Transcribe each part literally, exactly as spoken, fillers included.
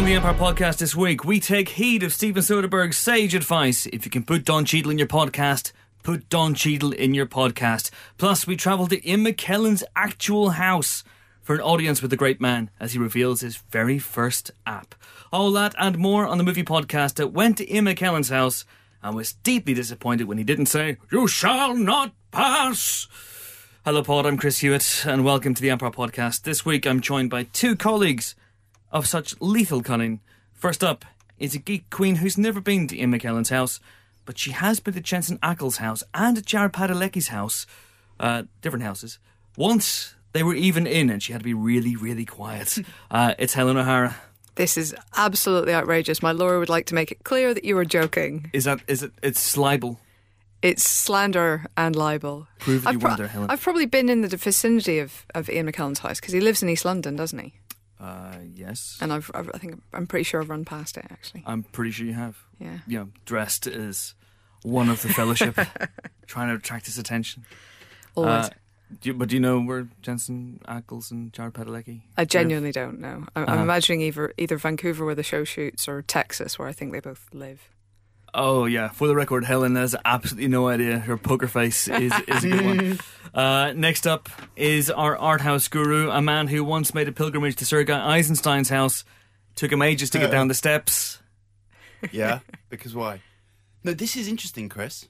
the Empire Podcast this week, we take heed of Steven Soderbergh's sage advice. If you can put Don Cheadle in your podcast, put Don Cheadle in your podcast. Plus, we travel to Ian McKellen's actual house for an audience with the great man as he reveals his very first app. All that and more on the movie podcast that went to Ian McKellen's house and was deeply disappointed when he didn't say, "You shall not pass." Hello, Pod, I'm Chris Hewitt, and welcome to the Empire Podcast. This week, I'm joined by two colleagues of such lethal cunning. First up is a geek queen who's never been to Ian McKellen's house, but she has been to Jensen Ackles' house and to Jared Padalecki's house. Uh, different houses. Once they were even in, and she had to be really, really quiet. Uh, it's Helen O'Hara. This is absolutely outrageous. My lawyer would like to make it clear that you were joking. Is that, is it, it's libel? It's slander and libel. Prove that I've you pro- weren't there, Helen. I've probably been in the vicinity of, of Ian McKellen's house because he lives in East London, doesn't he? Uh, yes. And I've, I've, I think I'm pretty sure I've run past it, actually. I'm pretty sure you have. Yeah. You know, dressed as one of the fellowship, trying to attract his attention. Always. Uh, do you, but do you know where Jensen Ackles and Jared Padalecki I genuinely don't know. I'm, Uh-huh. I'm imagining either either Vancouver where the show shoots or Texas where I think they both live. Oh, yeah. For the record, Helen has absolutely no idea. Her poker face is, is a good one. Uh, next up is our art house guru, a man who once made a pilgrimage to Sergei Eisenstein's house. Took him ages to get down the steps. Yeah, because why? No, this is interesting, Chris.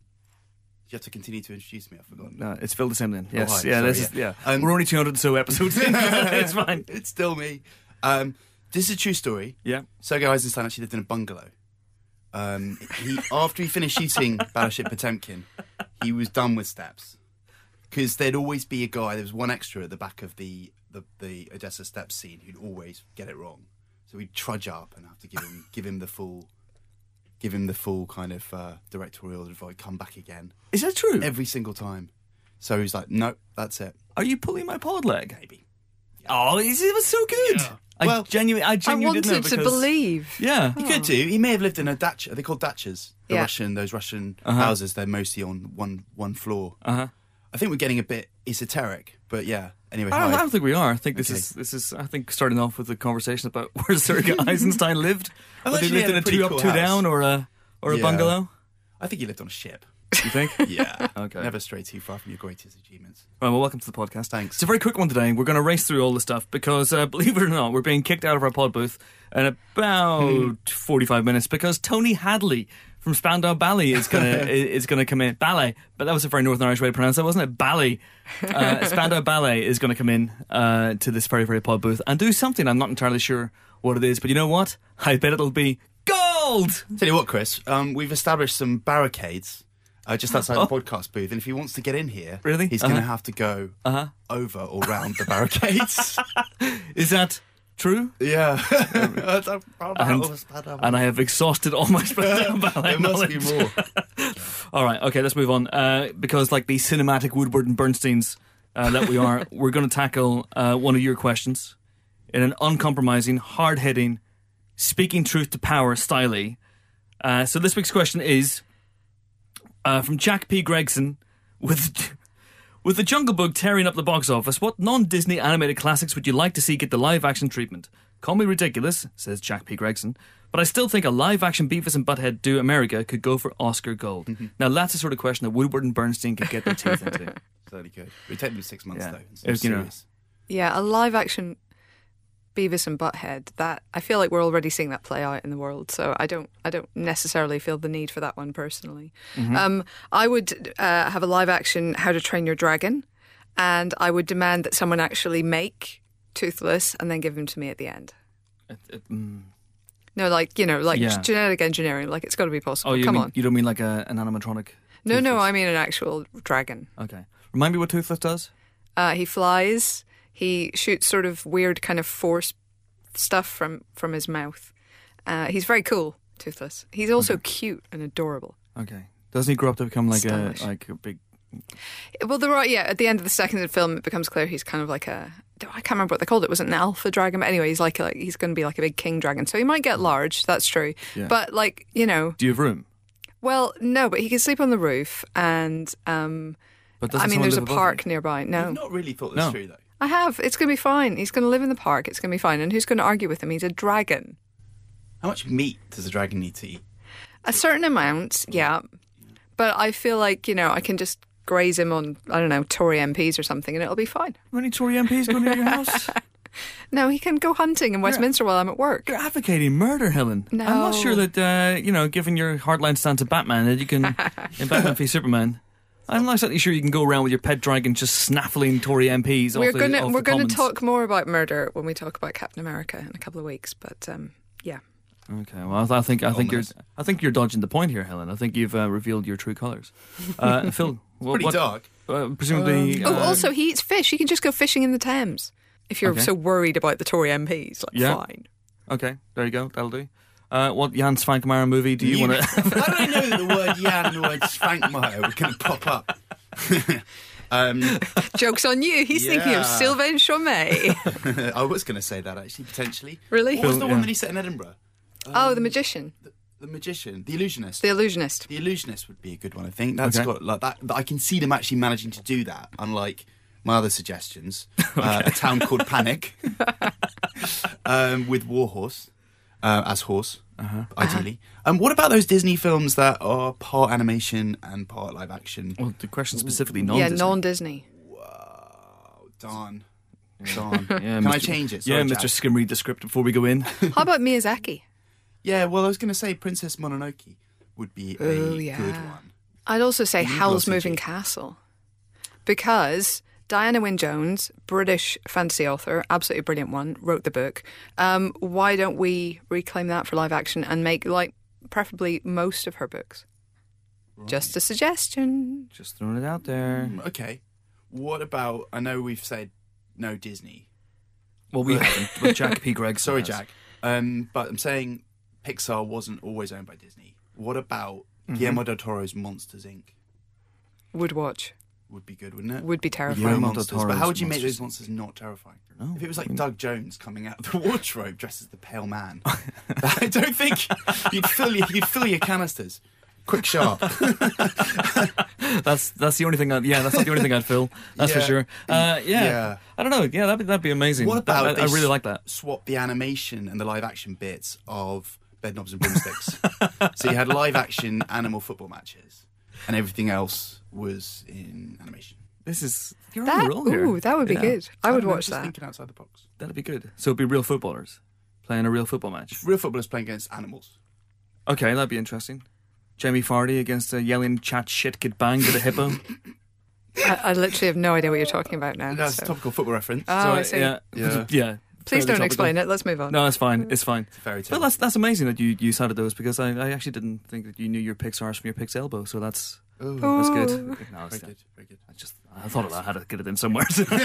You have to continue to introduce me, I've forgotten. No, it's Phil Dissemblin. Yes, Oh, hi. yeah, Sorry, this yeah. is yeah. Um, We're only two hundred and so episodes in. It's fine. It's still me. Um, this is a true story. Yeah. Sergei Eisenstein actually lived in a bungalow. Um, he After he finished shooting Battleship Potemkin, he was done with steps. Because there'd always be a guy, there was one extra at the back of the, the, the Odessa steps scene who'd always get it wrong. So we'd trudge up and have to give him give him the full... Give him the full kind of uh, directorial advice, come back again. Is that true? Every single time. So he's like, nope, that's it. Are you pulling my pod leg? Maybe. Oh, it was so good. Yeah. I Well, genuinely, I I genuinely didn't know wanted to because- believe. Yeah. He could do. He may have lived in a dacha. Are they called dachas? The Yeah. Russian, those Russian Uh-huh. houses, they're mostly on one one floor. Uh-huh. I think we're getting a bit esoteric, but yeah. Anyway, I don't, I hi. don't think we are. I think this Okay. is this is. I think starting off with a conversation about where Sergei Eisenstein lived. I've Whether he actually lived had in a a pretty two up, cool two house. down, or a or a Yeah. bungalow. I think he lived on a ship. You think? Yeah. Okay. Never stray too far from your greatest achievements. Right, well, welcome to the podcast. Thanks. It's a very quick one today. We're going to race through all the stuff because, uh, believe it or not, we're being kicked out of our pod booth in about forty-five minutes because Tony Hadley from Spandau Ballet is going to is going to come in. Ballet, but that was a very Northern Irish way to pronounce that, wasn't it? Ballet. Uh, Spandau Ballet is going to come in uh, to this very, very pod booth and do something. I'm not entirely sure what it is, but you know what? I bet it'll be gold. Tell you what, Chris, um, we've established some barricades uh, just outside Oh. the podcast booth, and if he wants to get in here, Really? he's Uh-huh. going to have to go Uh-huh. over or round the barricades. Is that true? Yeah. And, and I have exhausted all my Spandau Ballet There must be knowledge. more. All right, okay, let's move on. Uh, because, like the cinematic Woodward and Bernsteins uh, that we are, we're going to tackle uh, one of your questions in an uncompromising, hard-hitting, speaking truth to power style. Uh, so this week's question is uh, from Jack P. Gregson with. With The Jungle Book tearing up the box office, what non-Disney animated classics would you like to see get the live-action treatment? Call me ridiculous, says Jack P. Gregson, but I still think a live-action Beavis and Butthead Do America could go for Oscar gold. Mm-hmm. Now, that's the sort of question that Woodward and Bernstein could get their teeth into. Certainly good. It take them six months, Yeah. though. It's If, you know, serious. Yeah, a live action Beavis and Butthead. That I feel like we're already seeing that play out in the world, so I don't I don't necessarily feel the need for that one personally. Um, I would uh, have a live action How to Train Your Dragon, and I would demand that someone actually make Toothless and then give him to me at the end. It- it- mm. No, like you know, like Yeah. genetic engineering. Like it's got to be possible. Oh, you Come mean, on. you don't mean like a, an animatronic? No, no, Toothless? I mean an actual dragon. Okay. Remind me what Toothless does? Uh, he flies. He shoots sort of weird kind of force stuff from, from his mouth. Uh, he's very cool, Toothless. He's also Okay. cute and adorable. Okay. Doesn't he grow up to become like a Stylish. like a big... Well, the right, yeah. At the end of the second film, it becomes clear he's kind of like a. I can't remember what they called it. Was it an alpha dragon? But anyway, he's like, a, he's going to be like a big king dragon. So he might get large. That's true. Yeah. But like you know, Do you have room? well, no. But he can sleep on the roof, and um, But doesn't I mean, someone there's a live above park you? nearby. No, I've not really thought this No. through, though. I have. It's going to be fine. He's going to live in the park. It's going to be fine. And who's going to argue with him? He's a dragon. How much meat does a dragon need to eat? A certain amount, yeah. But I feel like, you know, I can just graze him on, I don't know, Tory M Ps or something and it'll be fine. How many Tory M Ps go near your house? No, he can go hunting in Westminster while I'm at work. You're advocating murder, Helen. No. I'm not sure that, uh, you know, given your hardline stance of Batman, that you can, in Batman v Superman, I'm not exactly sure you can go around with your pet dragon just snaffling Tory M Ps We're off the, gonna off we're the gonna Commons. talk more about murder when we talk about Captain America in a couple of weeks, but um, yeah. Okay, well, I, th- I think I think Almost. you're I think you're dodging the point here, Helen. I think you've uh, revealed your true colours. Uh, Phil, what, Pretty what, dark. Uh, presumably. Oh, uh, also he eats fish. He can just go fishing in the Thames. If you're Okay. so worried about the Tory M Ps, like Yeah. fine. Okay, there you go. That'll do. Uh, what Jan Svankmajer movie do you, You- want to? How do I know that the word Jan and the word Svankmajer were going to pop up? um, Joke's on you. He's thinking of Yeah. Sylvain Chomet. I was going to say that actually, potentially. Really? What was the Phil, one yeah. that he set in Edinburgh? Oh, the magician, The Magician, The Illusionist. the illusionist. The Illusionist would be a good one, I think. That's Okay. got like that. I can see them actually managing to do that, unlike my other suggestions. Uh, a town called Panic, um, with Warhorse uh, as horse, Uh-huh. ideally. Um, what about those Disney films that are part animation and part live action? Well, the question specifically Yeah, non-Disney. non-Disney. Oh, darn, darn. Yeah, Can I Mister change it? yeah, Sorry, Mister Jack. Skim, read the script before we go in. How about Miyazaki? Yeah, well, I was going to say Princess Mononoke would be a Oh, good yeah. one. I'd also say You need Howl's Velocity. Moving Castle. Because Diana Wynne Jones, British fantasy author, absolutely brilliant one, wrote the book. Um, why don't we reclaim that for live action and make, like, preferably most of her books? Just a suggestion. Just throwing it out there. Mm, Okay. What about? I know we've said no Disney. Well, we haven't, but Jack P. Gregson Sorry, has. Jack. Um, but I'm saying Pixar wasn't always owned by Disney. What about Mm-hmm. Guillermo del Toro's Monsters Incorporated? Would watch. Would be good, wouldn't it? Would be Real terrifying. Guillermo del monsters. But Toro's how would you make Monsters those monsters not terrifying? No, If it was like I mean- Doug Jones coming out of the wardrobe dressed as the Pale Man, I don't think you'd fill your you'd fill your canisters. Quick, sharp. That's that's the only thing. I'd, yeah, that's not the only thing I'd fill. That's for Yeah. sure. Uh, yeah. Yeah. I don't know. Yeah, that'd be, that'd be amazing. What about That- I, I they really s- like that. Swap the animation and the live action bits of Bedknobs and Broomsticks. So you had live action animal football matches, and everything else was in animation. This is you're on That, the roll here. ooh, that would be Yeah, good. I would don't know, watch just that. Thinking outside the box. That'd be good. So it'd be real footballers playing a real football match. Real footballers playing against animals. Okay, that'd be interesting. Jamie Vardy against a yelling chat shit get banged with a hippo. I, I literally have no idea what you're talking about now. That's so. a topical football reference. Oh, so, I see. Yeah, Yeah. yeah. Please fairly don't explain it. Let's move on. No, it's fine. It's fine. It's a fairy tale. Well, that's that's amazing that you you cited those because I, I actually didn't think that you knew your Pixar's from your Pix elbow. So that's Ooh, that's good. Ooh. No, it's, very good, very good. I just I thought I had to get it in somewhere.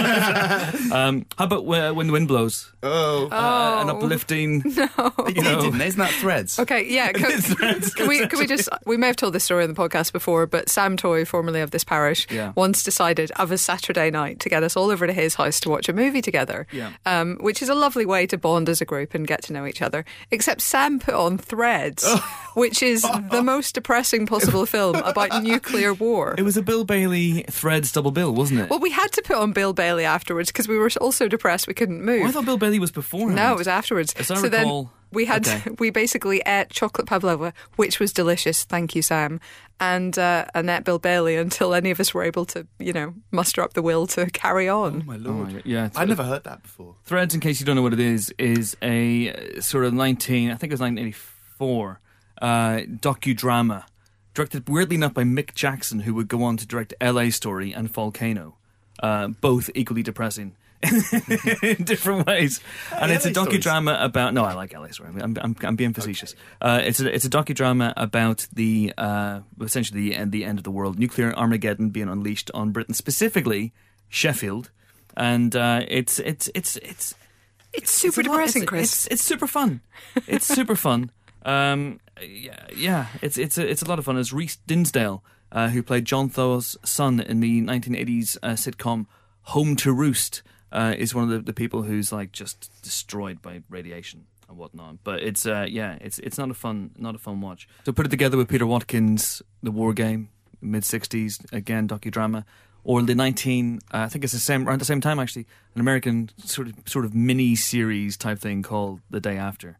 um, how about uh, when the wind blows? Oh, Uh, an Oh. uplifting. No. You know, didn't. Isn't that Threads? Okay, yeah. Can, can we can we just we may have told this story on the podcast before, but Sam Toy, formerly of this parish, Yeah. once decided of a Saturday night to get us all over to his house to watch a movie together. Yeah. Um, which is a lovely way to bond as a group and get to know each other. Except Sam put on Threads, which is the most depressing possible film about nuclear war. It was a Bill Bailey Threads double bill, wasn't it? Well, we had to put on Bill Bailey afterwards because we were all so depressed we couldn't move. Oh, I thought Bill Bailey was beforehand. No, it was afterwards. As I so recall- then we had Okay. we basically ate chocolate pavlova, which was delicious. Thank you, Sam, and uh, and ate Bill Bailey until any of us were able to, you know, muster up the will to carry Oh on. my Oh, lord! my- yeah, I'd never heard that before. Threads, in case you don't know what it is, is a uh, sort of nineteen, I think it was nineteen eighty-four uh, docudrama directed weirdly enough by Mick Jackson, who would go on to direct L A Story and Volcano, uh, both equally depressing in different ways. And Hey, it's a L A Story's- docudrama about. No, I like L A Story. I'm, I'm, I'm being facetious. Uh, it's a it's a docudrama about the uh, essentially the end, the end of the world, nuclear Armageddon being unleashed on Britain, specifically Sheffield, and uh, it's it's it's it's. It's super It's a lot- depressing, it's, Chris. It's, it's super fun. It's super fun. Um, yeah, yeah, it's it's a, it's a lot of fun. It's Rhys Dinsdale, uh, who played John Thaw's son in the nineteen eighties uh, sitcom Home to Roost, uh, is one of the, the people who's like just destroyed by radiation and whatnot. But it's uh, yeah, it's it's not a fun not a fun watch. So put it together with Peter Watkins' The War Game, mid sixties, again docudrama. Or the nineteen, uh, I think it's the same around the same time actually, an American sort of sort of mini series type thing called The Day After,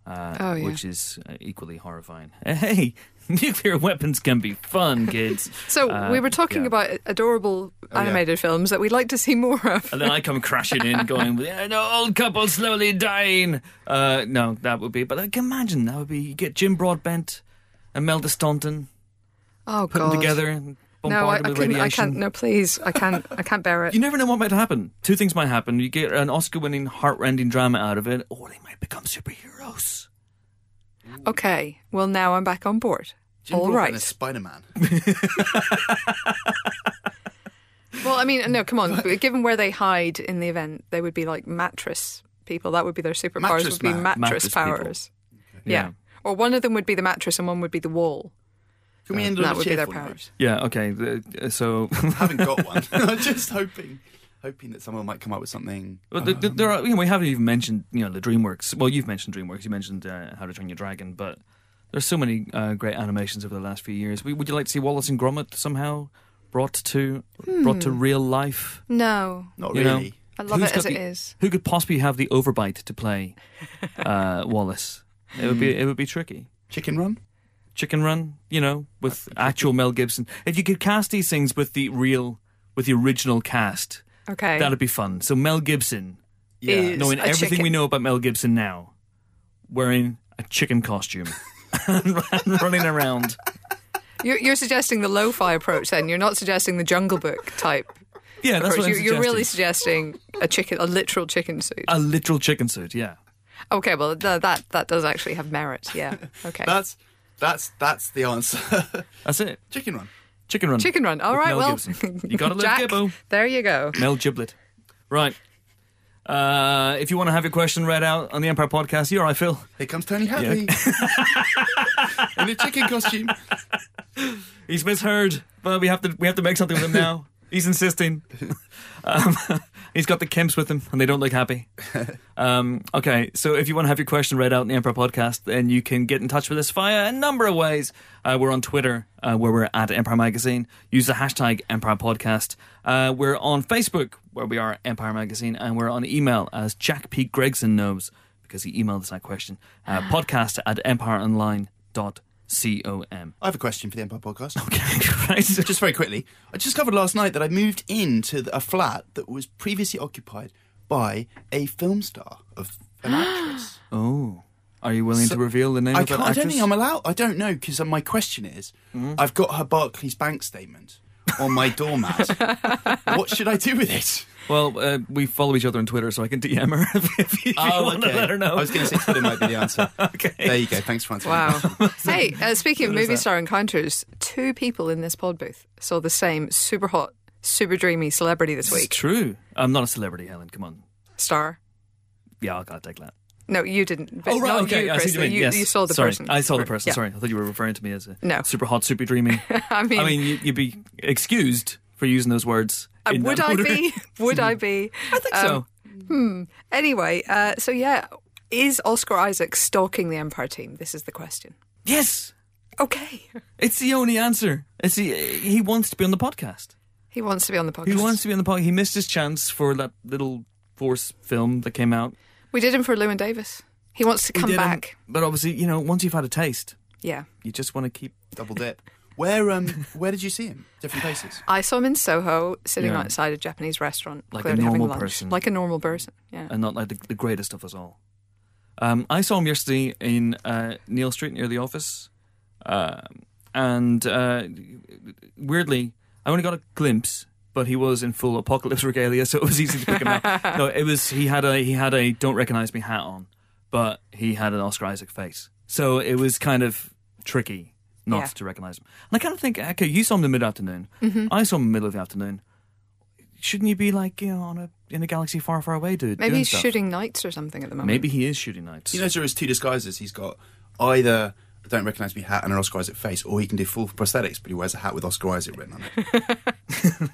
uh, Oh, yeah. which is uh, equally horrifying. Hey, nuclear weapons can be fun, kids. So Uh, we were talking yeah. about adorable yeah. animated films that we'd like to see more of. And then I come crashing in, going, yeah, "No, old couple slowly dying." Uh, no, that would be. But I can imagine that would be. You get Jim Broadbent, Imelda Staunton, Oh put God! them together, and no, I, bombard I them with couldn't. I radiation. can't. No, please, I can't. I can't bear it. You never know what might happen. Two things might happen. You get an Oscar-winning, heart-rending drama out of it, or they might become superheroes. Okay, well now I'm back on board. Jim All Broadbent right. as Spider-Man. Well, I mean, no, come on. But given where they hide in the event, they would be like mattress people. That would be their superpowers. Mattress Would be man. mattress, Mattress people. powers. Yeah. Yeah. Or one of them would be the mattress, and one would be the wall. Can we end And on that a would be their cheerful note? powers. Yeah, okay. the- So, I haven't got one. I'm just hoping, hoping that someone might come up with something. well, there, there- there are. You know, we haven't even mentioned, you know, the DreamWorks. Well, you've mentioned DreamWorks. You mentioned uh, How to Train Your Dragon, but there's so many uh, great animations over the last few years. Would you like to see Wallace and Gromit somehow brought to brought to real life? No, Not You know, really. I love Who's it as got it the- is. Who could possibly have the overbite to play uh, Wallace? It would be it would be tricky. Chicken Run? Chicken Run, you know, with actual Mel Gibson. If you could cast these things with the real, with the original cast, Okay. that'd be fun. So Mel Gibson, Yeah. Is- knowing a everything chicken. we know about Mel Gibson now, wearing a chicken costume and running around. You're, you're suggesting the lo-fi approach. Then you're not suggesting the Jungle Book type Yeah, that's approach. what I'm You're, you're really suggesting. suggesting a chicken, a literal chicken suit. A literal chicken suit. Yeah. Okay, well th- that that does actually have merit. Yeah. Okay. That's that's that's the answer. That's it. Chicken Run. Chicken Run. Chicken Run. All with right. Mel Well, Gibson. You gotta live Jack, Gibbo. there you go. Mel Giblet. Right. Uh, if you want to have your question read out on the Empire Podcast, you all right, Phil? Here comes Tony Hadley in a chicken costume. He's misheard, but we have to we have to make something of him now. He's insisting. Um, he's got the Kemps with him, and they don't look happy. Um, okay, so if you want to have your question read out in the Empire Podcast, then you can get in touch with us via a number of ways. Uh, we're on Twitter, uh, where we're at Empire Magazine. Use the hashtag Empire Podcast. Uh, we're on Facebook, where we are Empire Magazine, and we're on email, as Jack P. Gregson knows, because he emailed us that question. Uh, podcast at empireonline dot com. I have a question for the Empire Podcast. Okay, right. Just very quickly, I discovered last night that I moved into a flat that was previously occupied by a film star of an actress. Oh, are you willing So- to reveal the name I of that can't. I actress? don't think I'm allowed. I don't know because my question is, I've got her Barclays bank statement on my doormat. What should I do with it? Well, uh, we follow each other on Twitter, so I can D M her if, if you want to let her know. I was going to say Twitter might be the answer. Okay. There you go. Thanks for answering. Wow. Hey, uh, speaking of What is movie that? star encounters, two people in this pod booth saw the same super hot, super dreamy celebrity this It's week. true. I'm not a celebrity, Helen. Come on. Star. Yeah, I'll, I'll take that. No, you didn't. But Oh, right. not Okay. you, I see Chris. what you mean. Yes. you saw the Sorry, person. I saw the person. Yeah. Sorry. I thought you were referring to me as a No. super hot, super dreamy. I mean, I mean, you, you'd be excused for using those words. uh, in would that I order. be? Would I be? I think Um, so. Anyway, uh, so yeah, is Oscar Isaac stalking the Empire team? This is the question. Yes. Okay. It's the only answer. It's the, he wants to be on the podcast. He wants to be on the podcast. He wants to be on the podcast. He missed his chance for that little Force film that came out. We did him for Llewyn Davis. He wants to We come did him, back. but obviously, you know, once you've had a taste, Yeah. you just want to keep. Double dip. Where um where did you see him? Different places. I saw him in Soho, sitting Yeah. outside a Japanese restaurant, Like a clearly having normal lunch. person. Like a normal person, yeah. And not like the, the greatest of us all. Um, I saw him yesterday in uh, Neil Street near the office, um, and uh, weirdly, I only got a glimpse, but he was in full apocalypse regalia, so it was easy to pick him out. No, it was he had a he had a "Don't Recognize Me" hat on, but he had an Oscar Isaac face, so it was kind of tricky not Yeah. to recognize him. And I kind of think, okay, you saw him in the mid afternoon, Mm-hmm. I saw him in the middle of the afternoon. Shouldn't you be like, you know, on a in a galaxy far, far away, dude? Maybe doing he's stuff? shooting nights or something at the moment. Maybe he is shooting nights. You know, there is two disguises. He's got either a Don't Recognise Me hat and an Oscar Isaac face, or he can do full prosthetics, but he wears a hat with Oscar Isaac written on it.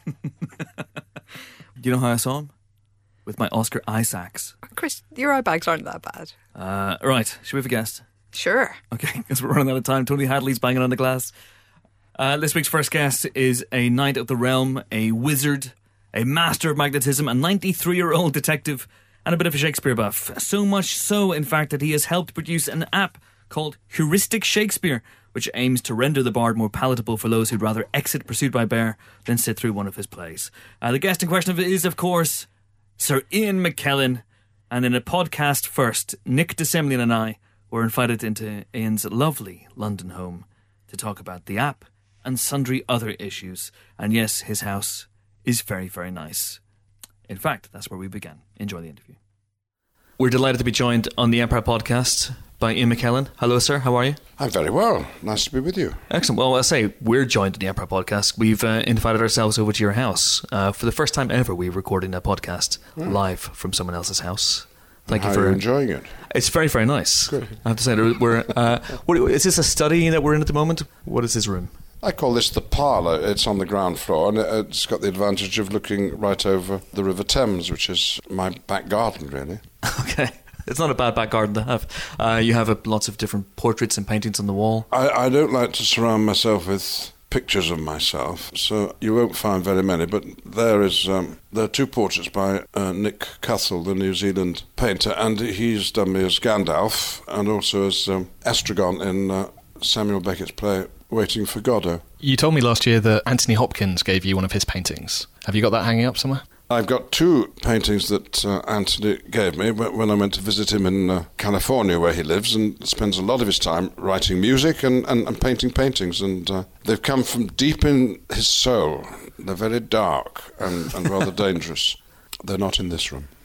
Do you know how I saw him? With my Oscar Isaacs. Chris, your eye bags aren't that bad. Uh, right, should we have a guest? Sure. Okay, because we're running out of time. Tony Hadley's banging on the glass. Uh, this week's first guest is a knight of the realm, a wizard, a master of magnetism, a ninety-three-year-old detective, and a bit of a Shakespeare buff. So much so, in fact, that he has helped produce an app called Heuristic Shakespeare, which aims to render the bard more palatable for those who'd rather exit Pursued by Bear than sit through one of his plays. Uh, the guest in question is, of course, Sir Ian McKellen. And in a podcast first, Nick DeSemlian and I were invited into Ian's lovely London home to talk about the app and sundry other issues. And yes, his house is very, very nice. In fact, that's where we began. Enjoy the interview. We're delighted to be joined on the Empire Podcast by Ian McKellen. Hello, sir. How are you? I'm very well. Nice to be with you. Excellent. Well, I say we're joined on the Empire Podcast. We've uh, invited ourselves over to your house. Uh, for the first time ever, we're recording a podcast mm. live from someone else's house. Thank How you for are you enjoying it. It's very, very nice. Good. I have to say, we're. Uh, what, is this a study that we're in at the moment? What is this room? I call this the parlour. It's on the ground floor, and it's got the advantage of looking right over the River Thames, which is my back garden, really. Okay. It's not a bad back garden to have. Uh, you have uh, lots of different portraits and paintings on the wall. I, I don't like to surround myself with pictures of myself, so you won't find very many, but there is um, there are two portraits by uh, Nick Cuthell, the New Zealand painter, and he's done me as Gandalf and also as um, Estragon in uh, Samuel Beckett's play Waiting for Godot. You told me last year that Anthony Hopkins gave you one of his paintings. Have you got that hanging up somewhere? I've got two paintings that uh, Anthony gave me when I went to visit him in uh, California, where he lives, and spends a lot of his time writing music and, and, and painting paintings. And uh, they've come from deep in his soul. They're very dark and, and rather dangerous. They're not in this room.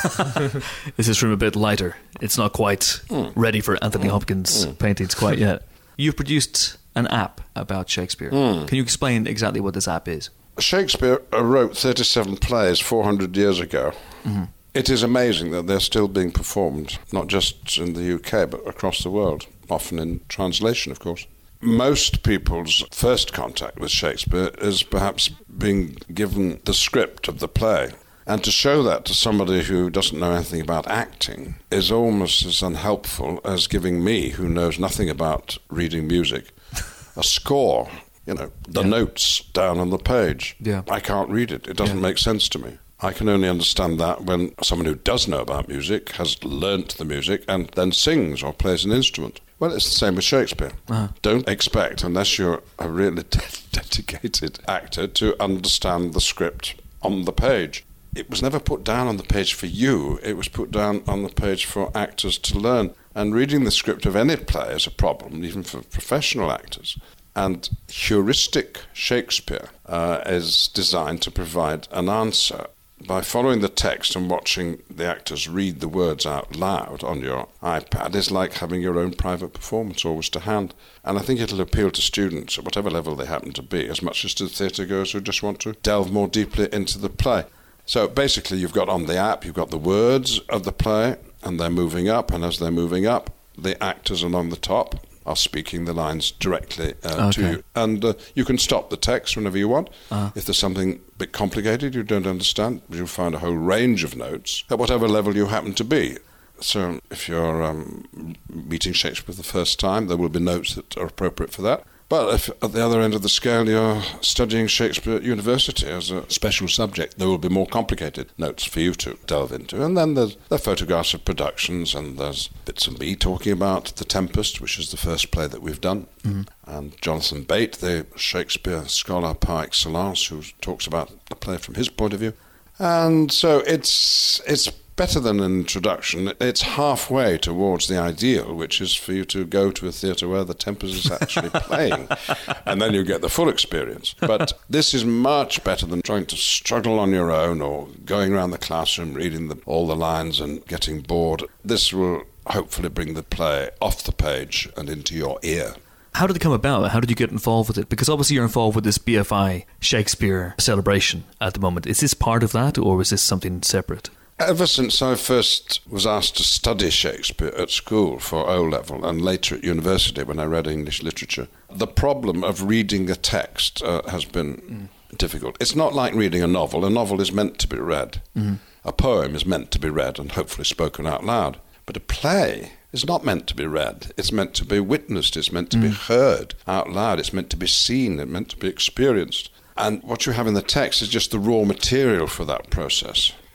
Is this room a bit lighter? It's not quite mm. ready for Anthony mm. Hopkins' mm. paintings quite yet. You've produced an app about Shakespeare. Mm. Can you explain exactly what this app is? Shakespeare wrote thirty-seven plays four hundred years ago. Mm-hmm. It is amazing that they're still being performed, not just in the U K, but across the world, often in translation, of course. Most people's first contact with Shakespeare is perhaps being given the script of the play. And to show that to somebody who doesn't know anything about acting is almost as unhelpful as giving me, who knows nothing about reading music, a score. You know, the yeah. notes down on the page. Yeah. I can't read it. It doesn't yeah. make sense to me. I can only understand that when someone who does know about music has learnt the music and then sings or plays an instrument. Well, it's the same with Shakespeare. Uh-huh. Don't expect, unless you're a really de- dedicated actor, to understand the script on the page. It was never put down on the page for you. It was put down on the page for actors to learn. And reading the script of any play is a problem, even for professional actors. And Heuristic Shakespeare uh, is designed to provide an answer. By following the text and watching the actors read the words out loud on your iPad is like having your own private performance always to hand. And I think it'll appeal to students at whatever level they happen to be, as much as to theatre goers who just want to delve more deeply into the play. So basically you've got on the app, you've got the words of the play, and they're moving up, and as they're moving up, the actors along the top are speaking the lines directly uh, okay. to you. And uh, you can stop the text whenever you want. Uh-huh. If there's something a bit complicated you don't understand, you'll find a whole range of notes at whatever level you happen to be. So if you're um, meeting Shakespeare for the first time, there will be notes that are appropriate for that. But if at the other end of the scale you're studying Shakespeare at university as a special subject, there will be more complicated notes for you to delve into. And then there's the photographs of productions, and there's bits of me talking about The Tempest, which is the first play that we've done. Mm-hmm. And Jonathan Bate, the Shakespeare scholar par excellence, who talks about the play from his point of view. And so it's it's better than an introduction. It's halfway towards the ideal, which is for you to go to a theatre where the Tempest is actually playing, and then you get the full experience. But this is much better than trying to struggle on your own or going around the classroom reading the, all the lines and getting bored. This will hopefully bring the play off the page and into your ear. How did it come about? How did you get involved with it? Because obviously you're involved with this B F I Shakespeare celebration at the moment. Is this part of that, or is this something separate? Ever since I first was asked to study Shakespeare at school for O-level and later at university when I read English literature, the problem of reading a text uh, has been mm. difficult. It's not like reading a novel. A novel is meant to be read. Mm. A poem is meant to be read and hopefully spoken out loud. But a play is not meant to be read. It's meant to be witnessed. It's meant to mm. be heard out loud. It's meant to be seen. It's meant to be experienced. And what you have in the text is just the raw material for that process.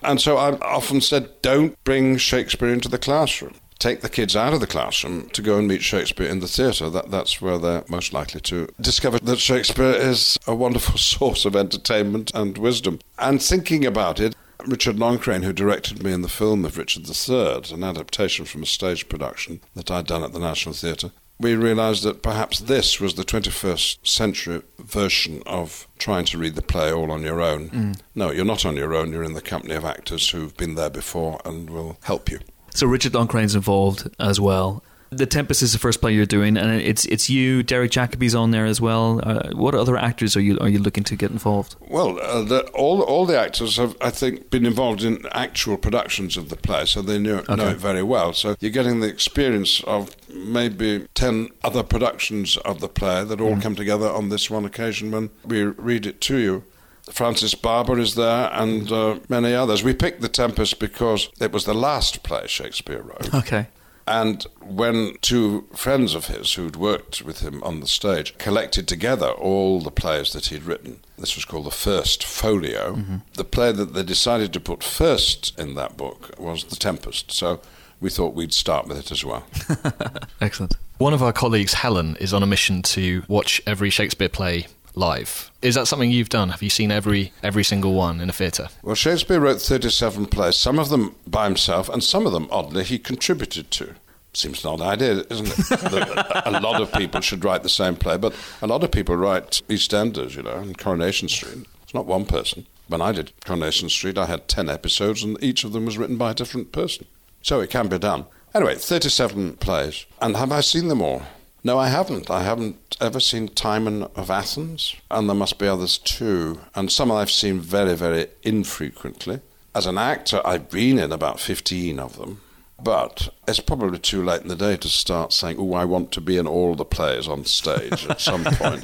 And so I've often said, don't bring Shakespeare into the classroom. Take the kids out of the classroom to go and meet Shakespeare in the theatre. That, that's where they're most likely to discover that Shakespeare is a wonderful source of entertainment and wisdom. And thinking about it, Richard Loncraine, who directed me in the film of Richard the Third, an adaptation from a stage production that I'd done at the National Theatre, we realised that perhaps this was the twenty-first century version of trying to read the play all on your own. Mm. No, you're not on your own. You're in the company of actors who've been there before and will help you. So Richard Loncraine's involved as well. The Tempest is the first play you're doing, and it's it's you. Derek Jacobi's on there as well. Uh, what other actors are you are you looking to get involved? Well, uh, the, all all the actors have, I think, been involved in actual productions of the play, so they know, okay. know it very well. So you're getting the experience of maybe ten other productions of the play that all mm. come together on this one occasion when we read it to you. Francis Barber is there, and uh, many others. We picked The Tempest because it was the last play Shakespeare wrote. Okay. And when two friends of his who'd worked with him on the stage collected together all the plays that he'd written, this was called the First Folio, mm-hmm. the play that they decided to put first in that book was The Tempest. So we thought we'd start with it as well. Excellent. One of our colleagues, Helen, is on a mission to watch every Shakespeare play live. Is that something you've done? Have you seen every every single one in a theatre? Well, Shakespeare wrote thirty-seven plays, some of them by himself, and some of them, oddly, he contributed to. Seems an odd idea, isn't it? That a lot of people should write the same play, but a lot of people write EastEnders, you know, and Coronation Street. It's not one person. When I did Coronation Street, I had ten episodes, and each of them was written by a different person. So it can be done. Anyway, thirty-seven plays. And have I seen them all? No, I haven't. I haven't ever seen Timon of Athens, and there must be others too. And some I've seen very, very infrequently. As an actor, I've been in about fifteen of them. But it's probably too late in the day to start saying, oh, I want to be in all the plays on stage at some point.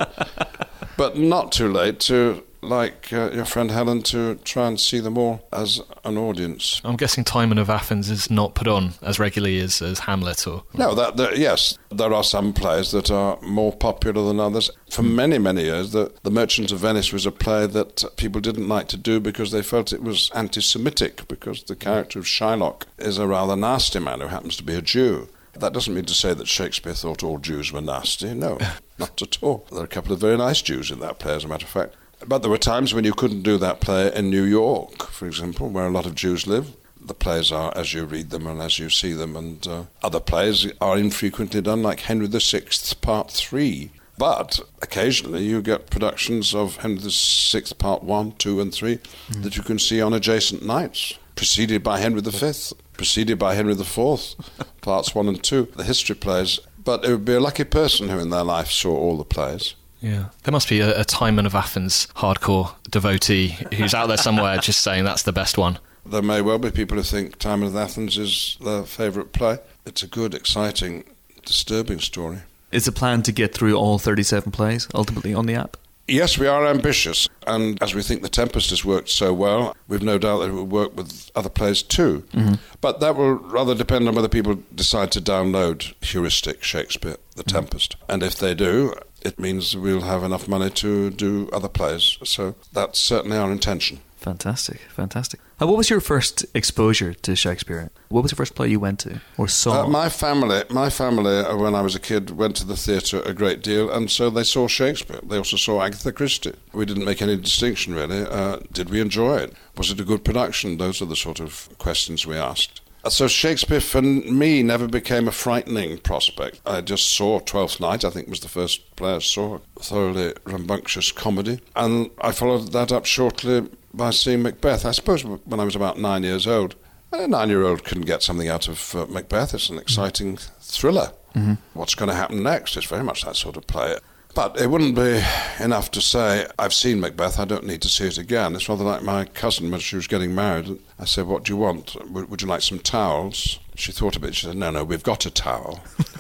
But not too late to, like uh, your friend Helen, to try and see them all as an audience. I'm guessing Timon of Athens is not put on as regularly as, as Hamlet or... No, that, that, yes, there are some plays that are more popular than others. For many, many years, the, the Merchant of Venice was a play that people didn't like to do because they felt it was anti-Semitic, because the character of Shylock is a rather nasty man who happens to be a Jew. That doesn't mean to say that Shakespeare thought all Jews were nasty. No, not at all. There are a couple of very nice Jews in that play, as a matter of fact. But there were times when you couldn't do that play in New York, for example, where a lot of Jews live. The plays are as you read them and as you see them, and uh, other plays are infrequently done, like Henry the Sixth, Part three. But occasionally you get productions of Henry the Sixth, Part one, two, and three mm. that you can see on adjacent nights, preceded by Henry the Fifth, preceded by Henry the Fourth, Parts one and two, the history plays. But it would be a lucky person who in their life saw all the plays. Yeah, there must be a, a Timon of Athens hardcore devotee who's out there somewhere just saying that's the best one. There may well be people who think Timon of Athens is their favourite play. It's a good, exciting, disturbing story. Is the plan to get through all thirty-seven plays ultimately on the app? Yes, we are ambitious, and as we think The Tempest has worked so well, we've no doubt that it will work with other plays too. Mm-hmm. But that will rather depend on whether people decide to download Heuristic Shakespeare, The mm-hmm. Tempest. And if they do, it means we'll have enough money to do other plays. So that's certainly our intention. Fantastic, fantastic. Uh, what was your first exposure to Shakespeare? What was the first play you went to or saw? Uh, my family, my family, uh, when I was a kid, went to the theatre a great deal, and so they saw Shakespeare. They also saw Agatha Christie. We didn't make any distinction, really. Uh, did we enjoy it? Was it a good production? Those are the sort of questions we asked. So Shakespeare, for me, never became a frightening prospect. I just saw Twelfth Night, I think was the first play I saw, a thoroughly rambunctious comedy. And I followed that up shortly by seeing Macbeth. I suppose when I was about nine years old. A nine-year-old can get something out of uh, Macbeth. It's an exciting thriller. Mm-hmm. What's going to happen next? It's very much that sort of play. But it wouldn't be enough to say, I've seen Macbeth, I don't need to see it again. It's rather like my cousin when she was getting married. I said, what do you want? W- would you like some towels? She thought a bit. She said, no, no, we've got a towel.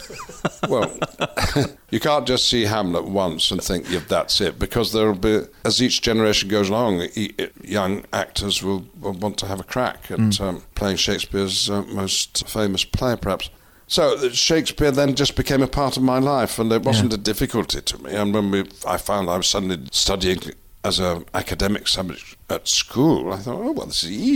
Well, you can't just see Hamlet once and think, yeah, that's it, because there'll be, as each generation goes along, e- young actors will, will want to have a crack at mm. um, playing Shakespeare's uh, most famous play, perhaps. So Shakespeare then just became a part of my life, and it wasn't yeah. a difficulty to me. And when we, I found I was suddenly studying as an academic subject at school, I thought, oh, well, this is easy.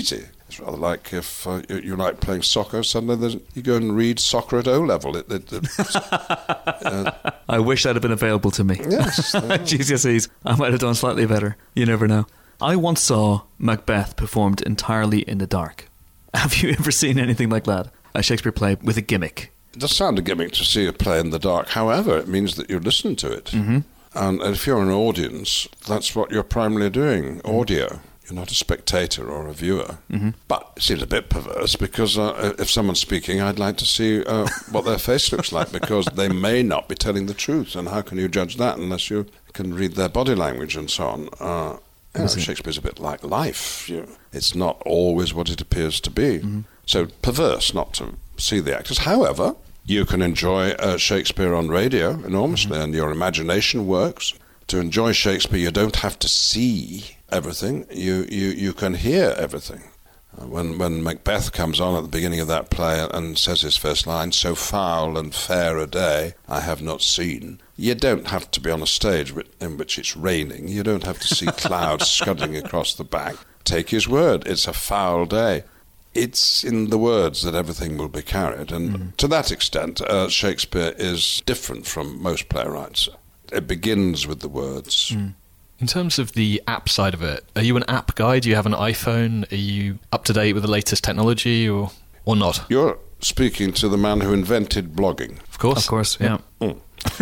It's rather like if uh, you, you like playing soccer, suddenly there's- you go and read soccer at O level. It, it, it, uh, I wish that had been available to me. yes. G C S Es. I might have done slightly better. You never know. I once saw Macbeth performed entirely in the dark. Have you ever seen anything like that? A Shakespeare play with a gimmick. It does sound a gimmick to see a play in the dark. However, it means that you listen to it. Mm-hmm. And if you're an audience, that's what you're primarily doing, audio. You're not a spectator or a viewer. Mm-hmm. But it seems a bit perverse because uh, if someone's speaking, I'd like to see uh, what their face looks like because they may not be telling the truth. And how can you judge that unless you can read their body language and so on? Uh, you know, Shakespeare's a bit like life. You, it's not always what it appears to be. Mm-hmm. So perverse not to see the actors. However, you can enjoy uh, Shakespeare on radio enormously, mm-hmm. and your imagination works. To enjoy Shakespeare, you don't have to see everything. You you, you can hear everything. Uh, when when Macbeth comes on at the beginning of that play and says his first line, "So foul and fair a day I have not seen," you don't have to be on a stage in which it's raining. You don't have to see clouds scudding across the back. Take his word. It's a foul day. It's in the words that everything will be carried, and mm. to that extent, uh, Shakespeare is different from most playwrights. It begins with the words. Mm. In terms of the app side of it, are you an app guy? Do you have an iPhone? Are you up to date with the latest technology, or or not? You're speaking to the man who invented blogging. Of course. Of course, yeah. Mm.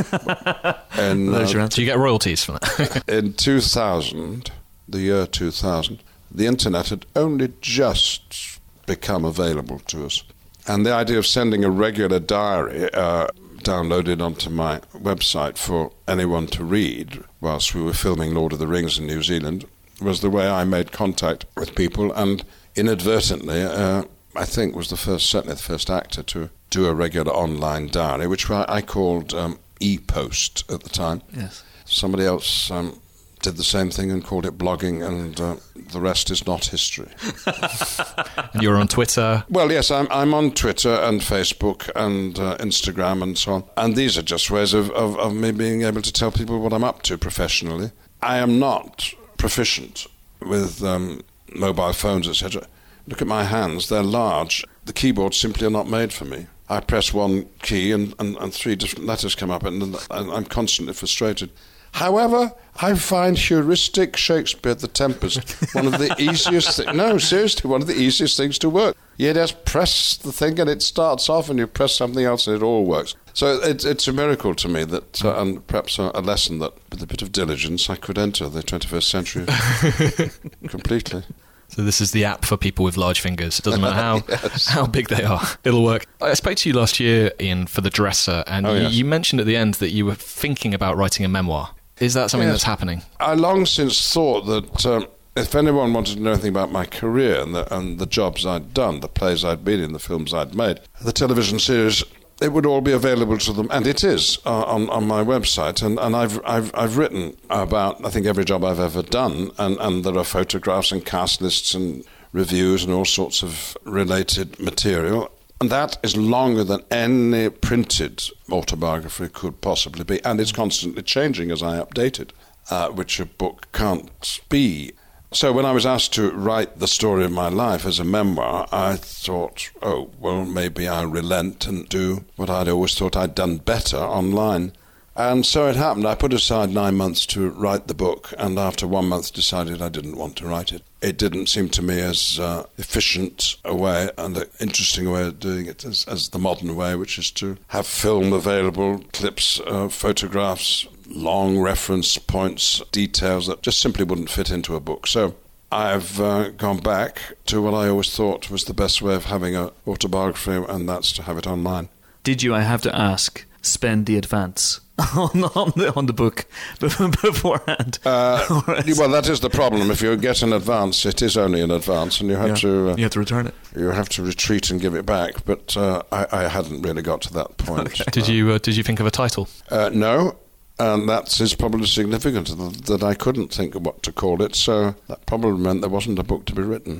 and, uh, Do you get royalties from that? in two thousand, the year two thousand, the internet had only just become available to us. And the idea of sending a regular diary uh, downloaded onto my website for anyone to read whilst we were filming Lord of the Rings in New Zealand was the way I made contact with people, and inadvertently, uh, I think was the first, certainly the first actor to do a regular online diary, which I, I called um, e-post at the time. Yes. Somebody else um, did the same thing and called it blogging, and uh, the rest is not history. And you're on Twitter? Well, yes, I'm I'm on Twitter and Facebook and uh, Instagram and so on. And these are just ways of, of, of me being able to tell people what I'm up to professionally. I am not proficient with um, mobile phones, et cetera. Look at my hands, they're large. The keyboards simply are not made for me. I press one key and, and, and three different letters come up, and, and I'm constantly frustrated. However, I find heuristic Shakespeare the Tempest one of the easiest things. No, seriously, one of the easiest things to work. You just press the thing and it starts off, and you press something else and it all works. So it, it's a miracle to me that, uh, and perhaps a, a lesson that with a bit of diligence I could enter the twenty-first century completely. So this is the app for people with large fingers. It doesn't matter how Yes. how big they are. It'll work. I spoke to you last year, Ian, for The Dresser, and Oh, you, yes. you mentioned at the end that you were thinking about writing a memoir. Is that something Yes. that's happening? I long since thought that um, if anyone wanted to know anything about my career and the, and the jobs I'd done, the plays I'd been in, the films I'd made, the television series, it would all be available to them, and it is uh, on on my website. And, and I've I've I've written about I think every job I've ever done, and, and there are photographs and cast lists and reviews and all sorts of related material. And that is longer than any printed autobiography could possibly be, and it's constantly changing as I update it, uh, which a book can't be. So when I was asked to write the story of my life as a memoir, I thought, oh, well, maybe I'll relent and do what I'd always thought I'd done better online. And so it happened. I put aside nine months to write the book, and after one month decided I didn't want to write it. It didn't seem to me as uh, efficient a way and an interesting way of doing it as, as the modern way, which is to have film available, clips, uh, photographs, long reference points, details that just simply wouldn't fit into a book. So I've uh, gone back to what I always thought was the best way of having an autobiography, and that's to have it online. Did you, I have to ask, spend the advance on, on, the, on the book beforehand? Uh, Right. Well, that is the problem. If you get an advance, it is only an advance, and you have Yeah. to uh, You have to return it. you have to retreat and give it back. But uh, I, I hadn't really got to that point. Did you uh, Did you think of a title? Uh, no, and that is probably significant th- that I couldn't think of what to call it. So that probably meant there wasn't a book to be written.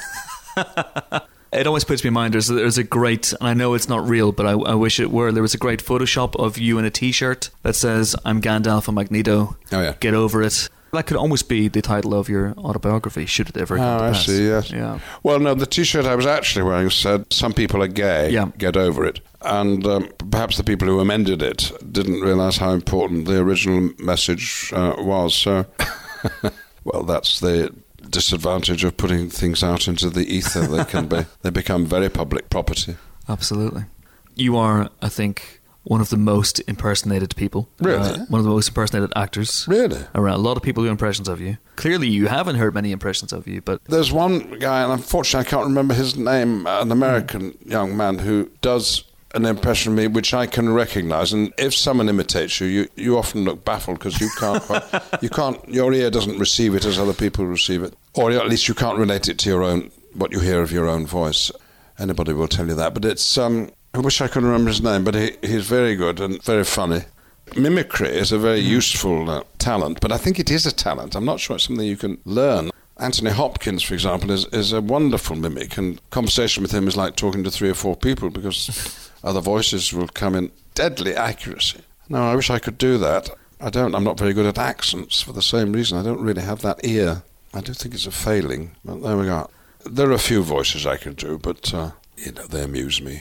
It always puts me in mind, there's, there's a great, and I know it's not real, but I, I wish it were, there was a great Photoshop of you in a t-shirt that says, I'm Gandalf and Magneto. Oh, yeah. Get over it. That could almost be the title of your autobiography, should it ever come Oh, to I pass. see, yes. Yeah. Well, no, the T-shirt I was actually wearing said, "Some people are gay, Yeah. get over it." And um, perhaps the people who amended it didn't realise how important the original message uh, was. So, well, that's the disadvantage of putting things out into the ether. They can be, they become very public property. Absolutely. You are, I think, one of the most impersonated people. Really? Uh, one of the most impersonated actors. Really? Around. A lot of people do impressions of you. Clearly, you haven't heard many impressions of you, but There's one guy, and unfortunately I can't remember his name, an American young man who does an impression of me which I can recognise. And if someone imitates you, you, you often look baffled because you can't quite, you can't, your ear doesn't receive it as other people receive it. Or at least you can't relate it to your own, what you hear of your own voice. Anybody will tell you that. But it's, um, I wish I could remember his name, but he, he's very good and very funny. Mimicry is a very useful uh, talent, but I think it is a talent. I'm not sure it's something you can learn. Anthony Hopkins, for example, is, is a wonderful mimic, and conversation with him is like talking to three or four people because other voices will come in deadly accuracy. No, I wish I could do that. I don't. I'm not very good at accents for the same reason. I don't really have that ear. I do think it's a failing, but there we go. There are a few voices I can do, but, uh, you know, they amuse me.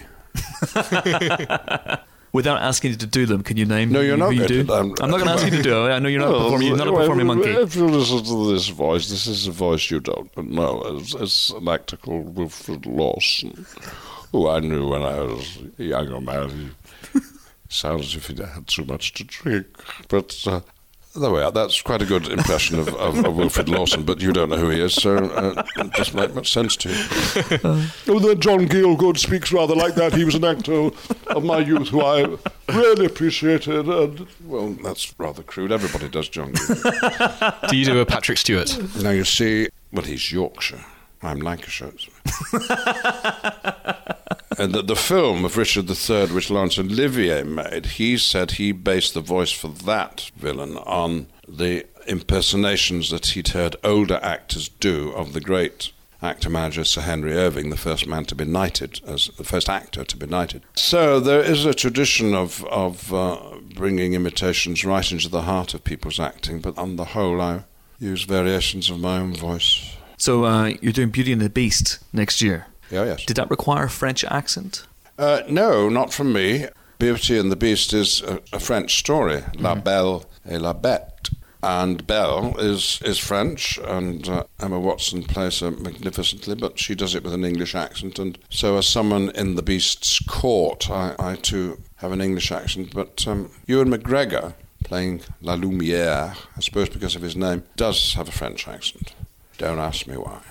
without asking you to do them, can you name No, you're who not you going do? to. Um, I'm not going to ask you to do it. I know you're not Well, a performing, you're not a well, performing monkey. If you listen to this voice, this is a voice you don't know. It's, it's an actor called Wilfrid Lawson, who I knew when I was a younger man. He sounds as if he had too much to drink. But uh, there we are. That's quite a good impression of, of, of Wilfrid Lawson, but you don't know who he is, so uh, it doesn't make much sense to you. Oh, then John Gielgud speaks rather like that. He was an actor of my youth who I really appreciated. And, well, that's rather crude. Everybody does John Gielgud. Do you do a Patrick Stewart? Now, you see, well, he's Yorkshire. I'm Lancashire. And the, the film of Richard the Third, which Laurence Olivier made, he said he based the voice for that villain on the impersonations that he'd heard older actors do of the great actor-manager Sir Henry Irving, the first man to be knighted, as the first actor to be knighted. So there is a tradition of, of uh, bringing imitations right into the heart of people's acting, but on the whole I use variations of my own voice. So uh, you're doing Beauty and the Beast next year. Yeah, yes. Did that require a French accent? Uh, no, not from me. Beauty and the Beast is a, a French story, mm-hmm. La Belle et la Bête. And Belle is, is French, and uh, Emma Watson plays her magnificently, but she does it with an English accent. And so as someone in the Beast's court, I, I too have an English accent. But um, Ewan McGregor, playing La Lumière, I suppose because of his name, does have a French accent. Don't ask me why.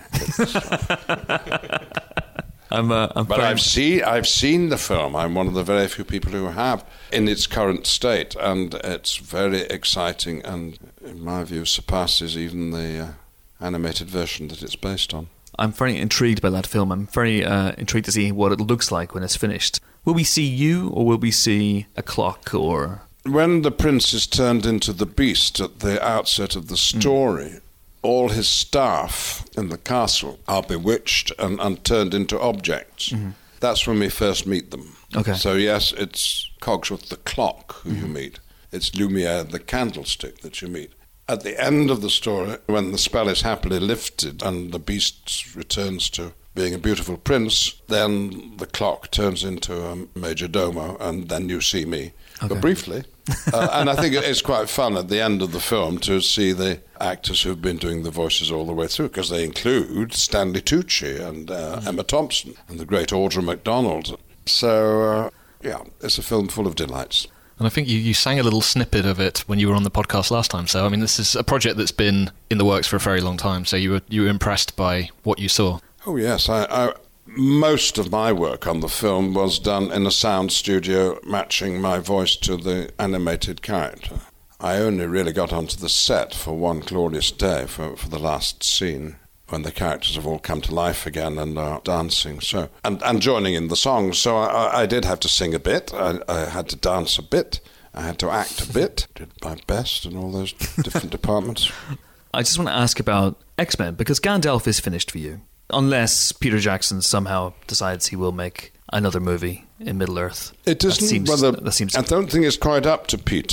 I'm, uh, I'm but very... I've seen I've seen the film. I'm one of the very few people who have in its current state, and it's very exciting, and in my view surpasses even the uh, animated version that it's based on. I'm very intrigued by that film. I'm very uh, intrigued to see what it looks like when it's finished. Will we see you, or will we see a clock, or... When the prince is turned into the beast at the outset of the story... Mm. All his staff in the castle are bewitched and, and turned into objects. Mm-hmm. That's when we first meet them. Okay. So, yes, it's Cogsworth the clock who mm-hmm. you meet. It's Lumière the candlestick that you meet. At the end of the story, when the spell is happily lifted and the beast returns to being a beautiful prince, then the clock turns into a major domo, and then you see me. Okay. But briefly. uh, and I think it's quite fun at the end of the film to see the actors who've been doing the voices all the way through, because they include Stanley Tucci and uh, mm. Emma Thompson and the great Audra McDonald. So, uh, yeah, it's a film full of delights. And I think you, you sang a little snippet of it when you were on the podcast last time. So, I mean, this is a project that's been in the works for a very long time. So you were you were impressed by what you saw? Oh, yes. I, I most of my work on the film was done in a sound studio matching my voice to the animated character. I only really got onto the set for one glorious day for, for the last scene, when the characters have all come to life again and are dancing, so and, and joining in the songs. So I, I did have to sing a bit, I, I had to dance a bit, I had to act a bit, did my best in all those different departments. I just want to ask about X-Men, because Gandalf is finished for you. Unless Peter Jackson somehow decides he will make another movie in Middle-earth. It isn't. That seems, well, the, that seems I don't think it's quite up to Peter.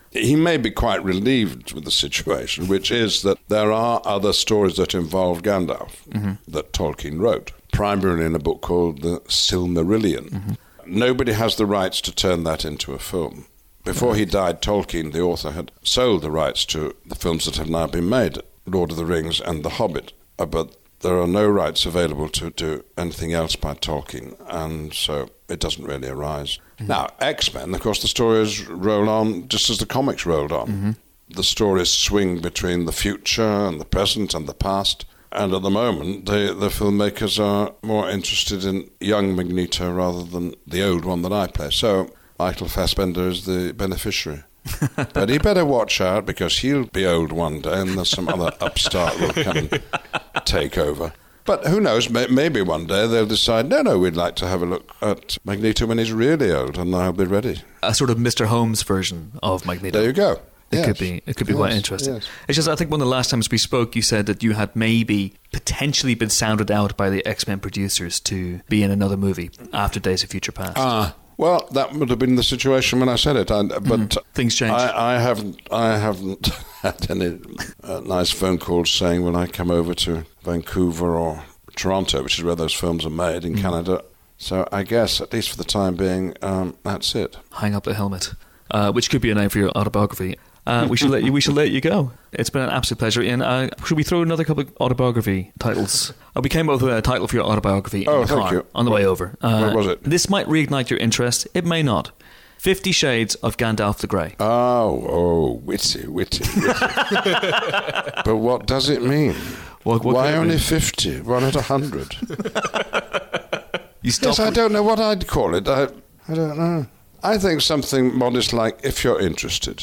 he may be quite relieved with the situation, which is that there are other stories that involve Gandalf mm-hmm. that Tolkien wrote, primarily in a book called The Silmarillion. Mm-hmm. Nobody has the rights to turn that into a film. Before he died, Tolkien, the author, had sold the rights to the films that have now been made, Lord of the Rings and The Hobbit. Uh, but there are no rights available to do anything else by Tolkien, and so it doesn't really arise. Mm-hmm. Now, X-Men, of course, the stories roll on just as the comics rolled on. Mm-hmm. The stories swing between the future and the present and the past, and at the moment, the, the filmmakers are more interested in young Magneto rather than the old one that I play. So Michael Fassbender is the beneficiary. But he better watch out, because he'll be old one day and there's some other upstart will come and take over. But who knows, may- maybe one day they'll decide, no, no, we'd like to have a look at Magneto when he's really old, and I'll be ready. A sort of Mister Holmes version of Magneto. There you go. It yes. could be. It could be yes. quite interesting. Yes. It's just, I think one of the last times we spoke, you said that you had maybe potentially been sounded out by the X-Men producers to be in another movie after Days of Future Past. Ah, well, that would have been the situation when I said it. I, but mm, things change. I, I haven't. I haven't had any uh, nice phone calls saying, "Will I come over to Vancouver or Toronto," which is where those films are made in mm. Canada. So I guess, at least for the time being, um, that's it. Hang up the helmet, uh, which could be a name for your autobiography. Uh, we should let you. We should let you go. It's been an absolute pleasure. Ian, uh, should we throw another couple of autobiography titles? Uh, we came up with a title for your autobiography in oh, the thank car you. on the way over. Uh, what was it? This might reignite your interest. It may not. Fifty Shades of Gandalf the Grey. Oh, oh, witty, witty, witty. But what does it mean? What, what Why it only mean? fifty? Why not a hundred? You stop. Yes, I don't know what I'd call it. I, I don't know. I think something modest like, if you're interested.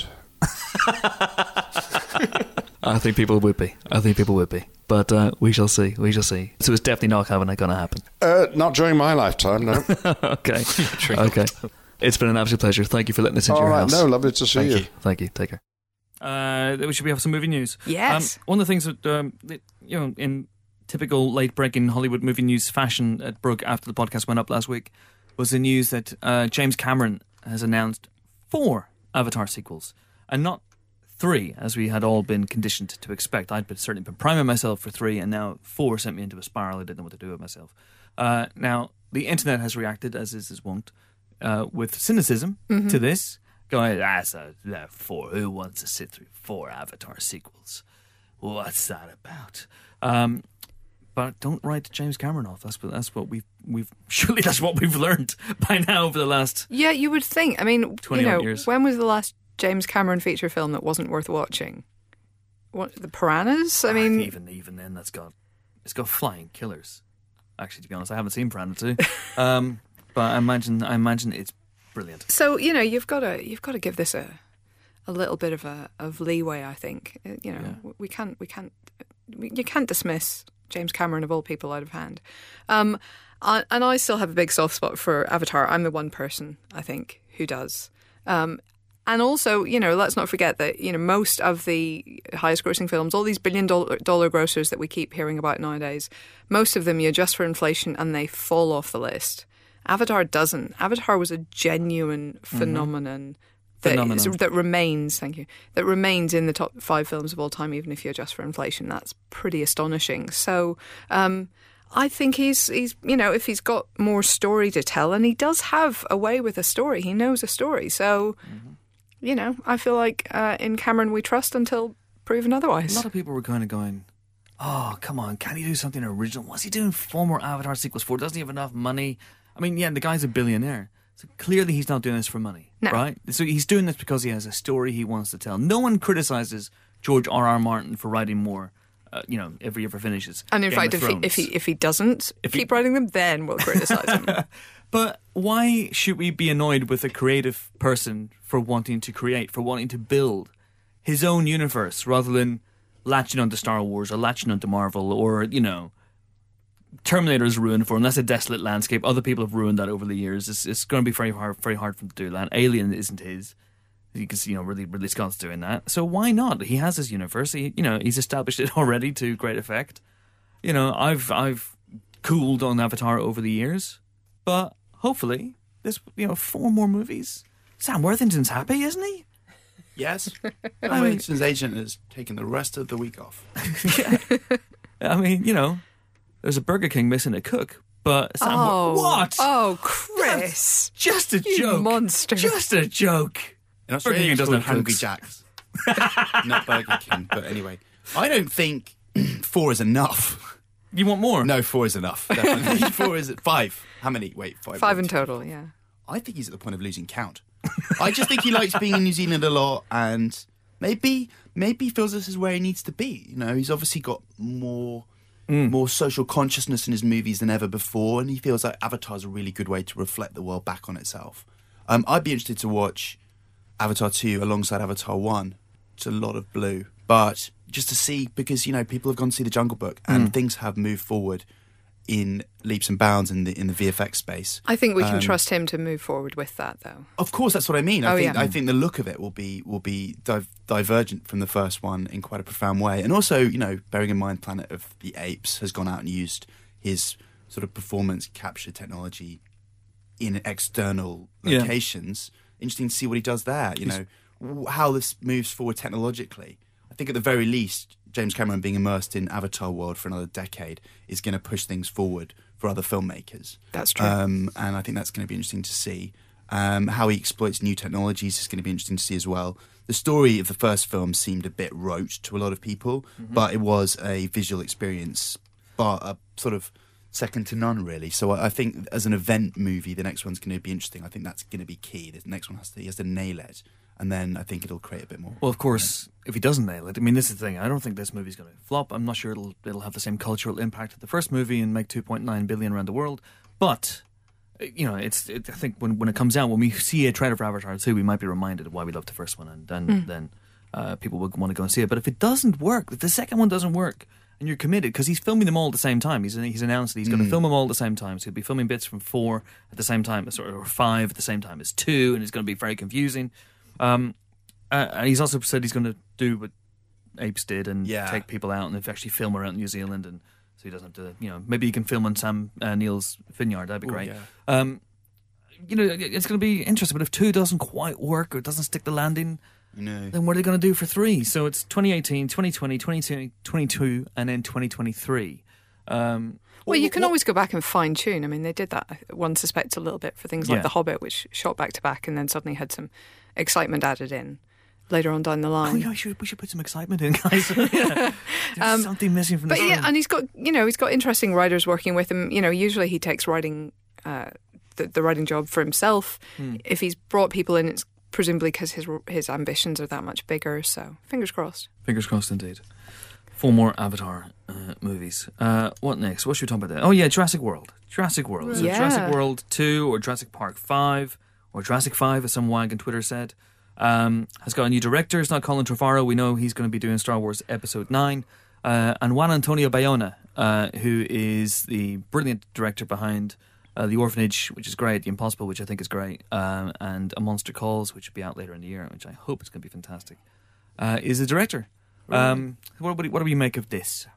I think people would be. I think people would be. But uh, we shall see. We shall see. So it's definitely not going to happen. Uh, not during my lifetime, no. Okay. Okay. It's been an absolute pleasure. Thank you for letting us into All your right, house. no, lovely to see Thank you. you. Thank you. Take care. Uh, we should we have some movie news? Yes. Um, one of the things that, um, that you know, in typical late-breaking Hollywood movie news fashion, that broke after the podcast went up last week, was the news that uh, James Cameron has announced four Avatar sequels, and not three, as we had all been conditioned to expect. I'd been, certainly been priming myself for three, and now four sent me into a spiral. I didn't know what to do with myself. Uh, now, the internet has reacted, as is his wont, uh, with cynicism mm-hmm. to this, going, that's a, that four, who wants to sit through four Avatar sequels? What's that about? Um, but don't write James Cameron off. That's what that's what we've we've surely that's what we've learned by now over the last yeah. You would think. I mean, you know, years. When was the last James Cameron feature film that wasn't worth watching? What, the Piranhas? I mean, ah, even even then, that's got it's got flying killers. Actually, to be honest, I haven't seen Piranha two, um, but I imagine I imagine it's brilliant. So you know, you've got to you've got to give this a a little bit of a of leeway. I think you know yeah. we can't we can't we, you can't dismiss James Cameron of all people out of hand. Um, I, and I still have a big soft spot for Avatar. I'm the one person I think who does. Um, And also, you know, let's not forget that, you know, most of the highest grossing films, all these billion dollar, dollar grossers that we keep hearing about nowadays, most of them you adjust for inflation and they fall off the list. Avatar doesn't. Avatar was a genuine phenomenon, mm-hmm. that, phenomenon. Is, that remains, thank you, that remains in the top five films of all time, even if you adjust for inflation. That's pretty astonishing. So, um, I think he's, he's, you know, if he's got more story to tell, and he does have a way with a story, he knows a story. So, mm-hmm. you know, I feel like uh, in Cameron we trust until proven otherwise. A lot of people were kind of going, oh, come on, can he do something original? What's he doing four more Avatar sequels for? Doesn't he have enough money? I mean, yeah, the guy's a billionaire. So clearly he's not doing this for money, no. right? So he's doing this because he has a story he wants to tell. No one criticizes George R. R. Martin for writing more, uh, you know, every ever finishes. And in Game fact, of if he, Thrones. if he if he doesn't if keep he, writing them, then we'll criticize him. But why should we be annoyed with a creative person for wanting to create, for wanting to build his own universe, rather than latching onto Star Wars or latching onto Marvel, or, you know, Terminator's ruined for him. That's a desolate landscape. Other people have ruined that over the years. It's, it's going to be very hard, very hard for him to do that. Alien isn't his. You can see, you know, Ridley, Ridley Scott's doing that. So why not? He has his universe. He, you know, he's established it already to great effect. You know, I've I've cooled on Avatar over the years, but hopefully there's, you know, four more movies. Sam Worthington's happy, isn't he? Yes. I mean, his agent has taken the rest of the week off. I mean, you know, there's a Burger King missing a cook, but Sam, Oh, what? Oh, Chris. Just a You joke. monster. Just a joke. In Australia, King it's doesn't called have Hungry cooks. Jacks. Not Burger King. But anyway, I don't think four is enough. You want more? No, four is enough. Definitely. Four is five. How many? Wait, five. Five in One, two, total, yeah. I think he's at the point of losing count. I just think he likes being in New Zealand a lot, and maybe maybe he feels this is where he needs to be. You know, he's obviously got more Mm. more social consciousness in his movies than ever before, and he feels like Avatar's a really good way to reflect the world back on itself. Um, I'd be interested to watch Avatar two alongside Avatar one. It's a lot of blue, but just to see, because you know people have gone to see the Jungle Book, and Mm. things have moved forward in leaps and bounds in the in the V F X space. I think we can Um, trust him to move forward with that, though. Of course, that's what I mean. I Oh, think yeah. I think the look of it will be will be di- divergent from the first one in quite a profound way. And also, you know, bearing in mind Planet of the Apes has gone out and used his sort of performance capture technology in external Yeah. locations. Interesting to see what he does there. You know, w- how this moves forward technologically. I think at the very least, James Cameron being immersed in Avatar world for another decade is going to push things forward for other filmmakers. That's true. Um, and I think that's going to be interesting to see. Um, how he exploits new technologies is going to be interesting to see as well. The story of the first film seemed a bit rote to a lot of people, Mm-hmm. but it was a visual experience, but a sort of second to none, really. So I I think as an event movie, the next one's going to be interesting. I think that's going to be key. The next one has to he has to nail it, and then I think it'll create a bit more. Well, of course, if he doesn't nail it, I mean, this is the thing. I don't think this movie's going to flop. I'm not sure it'll it'll have the same cultural impact as the first movie and make two point nine billion around the world. But you know, it's. It, I think when when it comes out, when we see a trailer for Avatar two, we might be reminded of why we loved the first one, and then then uh, people will want to go and see it. But if it doesn't work, if the second one doesn't work, and you're committed, because he's filming them all at the same time. He's he's announced that he's going to film them all at the same time. So he'll be filming bits from four at the same time as, or five at the same time as two, and it's going to be very confusing. Um, uh, and he's also said he's going to do what Apes did and Yeah. take people out and actually film around New Zealand, and so he doesn't have to, you know, maybe he can film on Sam uh, Neill's vineyard. That'd be Ooh, great. yeah. Um, you know, it's going to be interesting. But if two doesn't quite work or it doesn't stick the landing, You know, then what are they going to do for three? So it's twenty eighteen, twenty twenty, twenty twenty-two, and then twenty twenty-three. Um, Well, you what- can what- always go back and fine tune. I mean, they did that, one suspects, a little bit for things like Yeah. The Hobbit, which shot back to back and then suddenly had some excitement added in later on down the Oh, line. yeah, we should, we should put some excitement in, guys. Yeah. There's something missing from But the yeah, film. and he's got, you know, he's got interesting writers working with him. You know, usually he takes writing, uh, the, the writing job for himself. Hmm. If he's brought people in, it's presumably because his his ambitions are that much bigger. So fingers crossed. Fingers crossed indeed. Four more Avatar uh, movies. Uh, what next? What should we talk about? There? Oh yeah, Jurassic World. Jurassic World. So Yeah. Jurassic World two or Jurassic Park five or Jurassic five, as some wag on Twitter said, um, has got a new director. It's not Colin Trevorrow. We know he's going to be doing Star Wars Episode nine. Uh, and Juan Antonio Bayona, uh, who is the brilliant director behind uh, The Orphanage, which is great, The Impossible, which I think is great, um, and A Monster Calls, which will be out later in the year, which I hope is going to be fantastic, uh, is the director. Um, what, what, do- what do we make of this?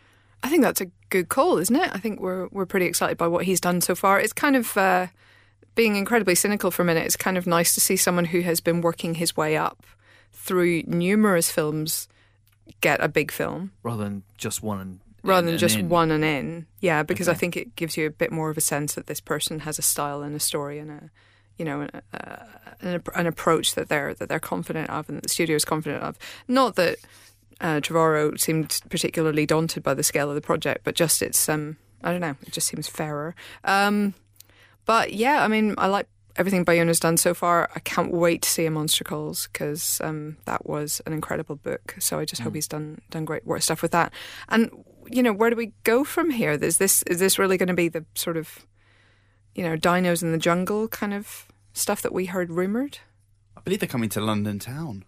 I think that's a good call, isn't it? I think we're we're pretty excited by what he's done so far. It's kind of uh, being incredibly cynical for a minute. It's kind of nice to see someone who has been working his way up through numerous films get a big film Rather than just one and rather and- than and just in. one and in. Yeah, because I Okay. think it gives you a bit more of a sense that this person has a style and a story and a you know an, uh, an, an approach that they're that they're confident of and that the studio is confident of. Not that uh, Trevorrow seemed particularly daunted by the scale of the project, but just it's um I don't know, it just seems fairer. Um, but yeah, I mean, I like everything Bayona's done so far. I can't wait to see A Monster Calls because um, that was an incredible book. So I just hope he's done done great work stuff with that. And you know, where do we go from here? Is this is this really going to be the sort of you know dinos in the jungle kind of stuff that we heard rumored? I believe they're coming to London town.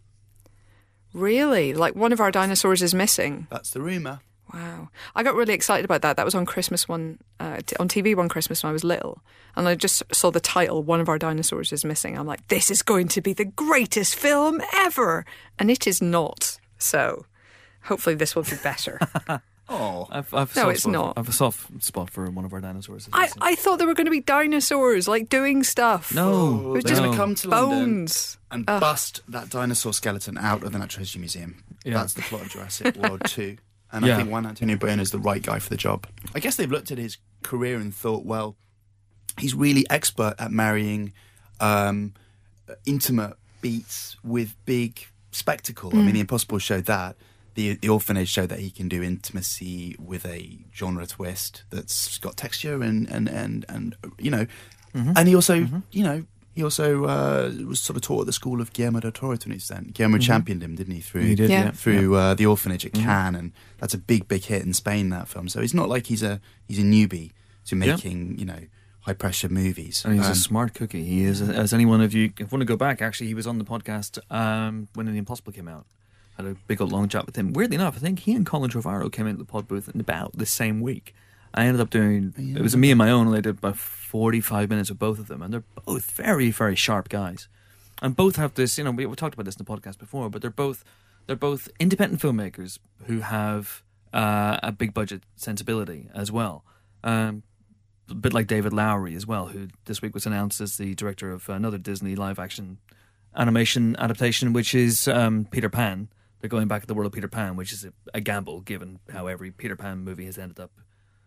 Really, like one of our dinosaurs is missing. That's the rumour. Wow. I got really excited about that. That was on Christmas one, uh, t- on T V one Christmas when I was little. And I just saw the title, One of Our Dinosaurs is Missing. I'm like, this is going to be the greatest film ever. And it is not. So hopefully this will be better. Oh, I've, I've a No, soft it's spot not. For, I've a soft spot for one of our dinosaurs. I, I thought there were going to be dinosaurs, like doing stuff. no, It was they're just going to no. come to London bones. and Ugh. bust that dinosaur skeleton out of the Natural History Museum. Yeah. That's the plot of Jurassic World two. And Yeah. I think Juan Antonio Bayona is the right guy for the job. I guess they've looked at his career and thought, well, he's really expert at marrying um, intimate beats with big spectacle. I mean, The Impossible showed that. The, the Orphanage showed that he can do intimacy with a genre twist that's got texture and, and, and, and you know, Mm-hmm. and he also, you know, he also uh, was sort of taught at the school of Guillermo del Toro to an extent. Guillermo championed him, didn't he, through Mm-hmm. He did, Yeah. yeah. through uh, The Orphanage at Cannes, and that's a big, big hit in Spain, that film. So it's not like he's a he's a newbie to Yeah. making, you know, high-pressure movies. And he's Um, a smart cookie. He is, as anyone of you, if you want to go back, actually, he was on the podcast um, when The Impossible came out. Had a big old long chat with him. Weirdly enough, I think he and Colin Trevorrow came into the pod booth in about the same week. I ended up doing, it was me and my own, and I did about forty-five minutes with both of them, and they're both very, very sharp guys. And both have this, you know, we, we talked about this in the podcast before, but they're both, they're both independent filmmakers who have uh, a big budget sensibility as well. Um, a bit like David Lowery as well, who this week was announced as the director of another Disney live-action animation adaptation, which is um, Peter Pan. They're going back to the world of Peter Pan, which is a, a gamble, given how every Peter Pan movie has ended up.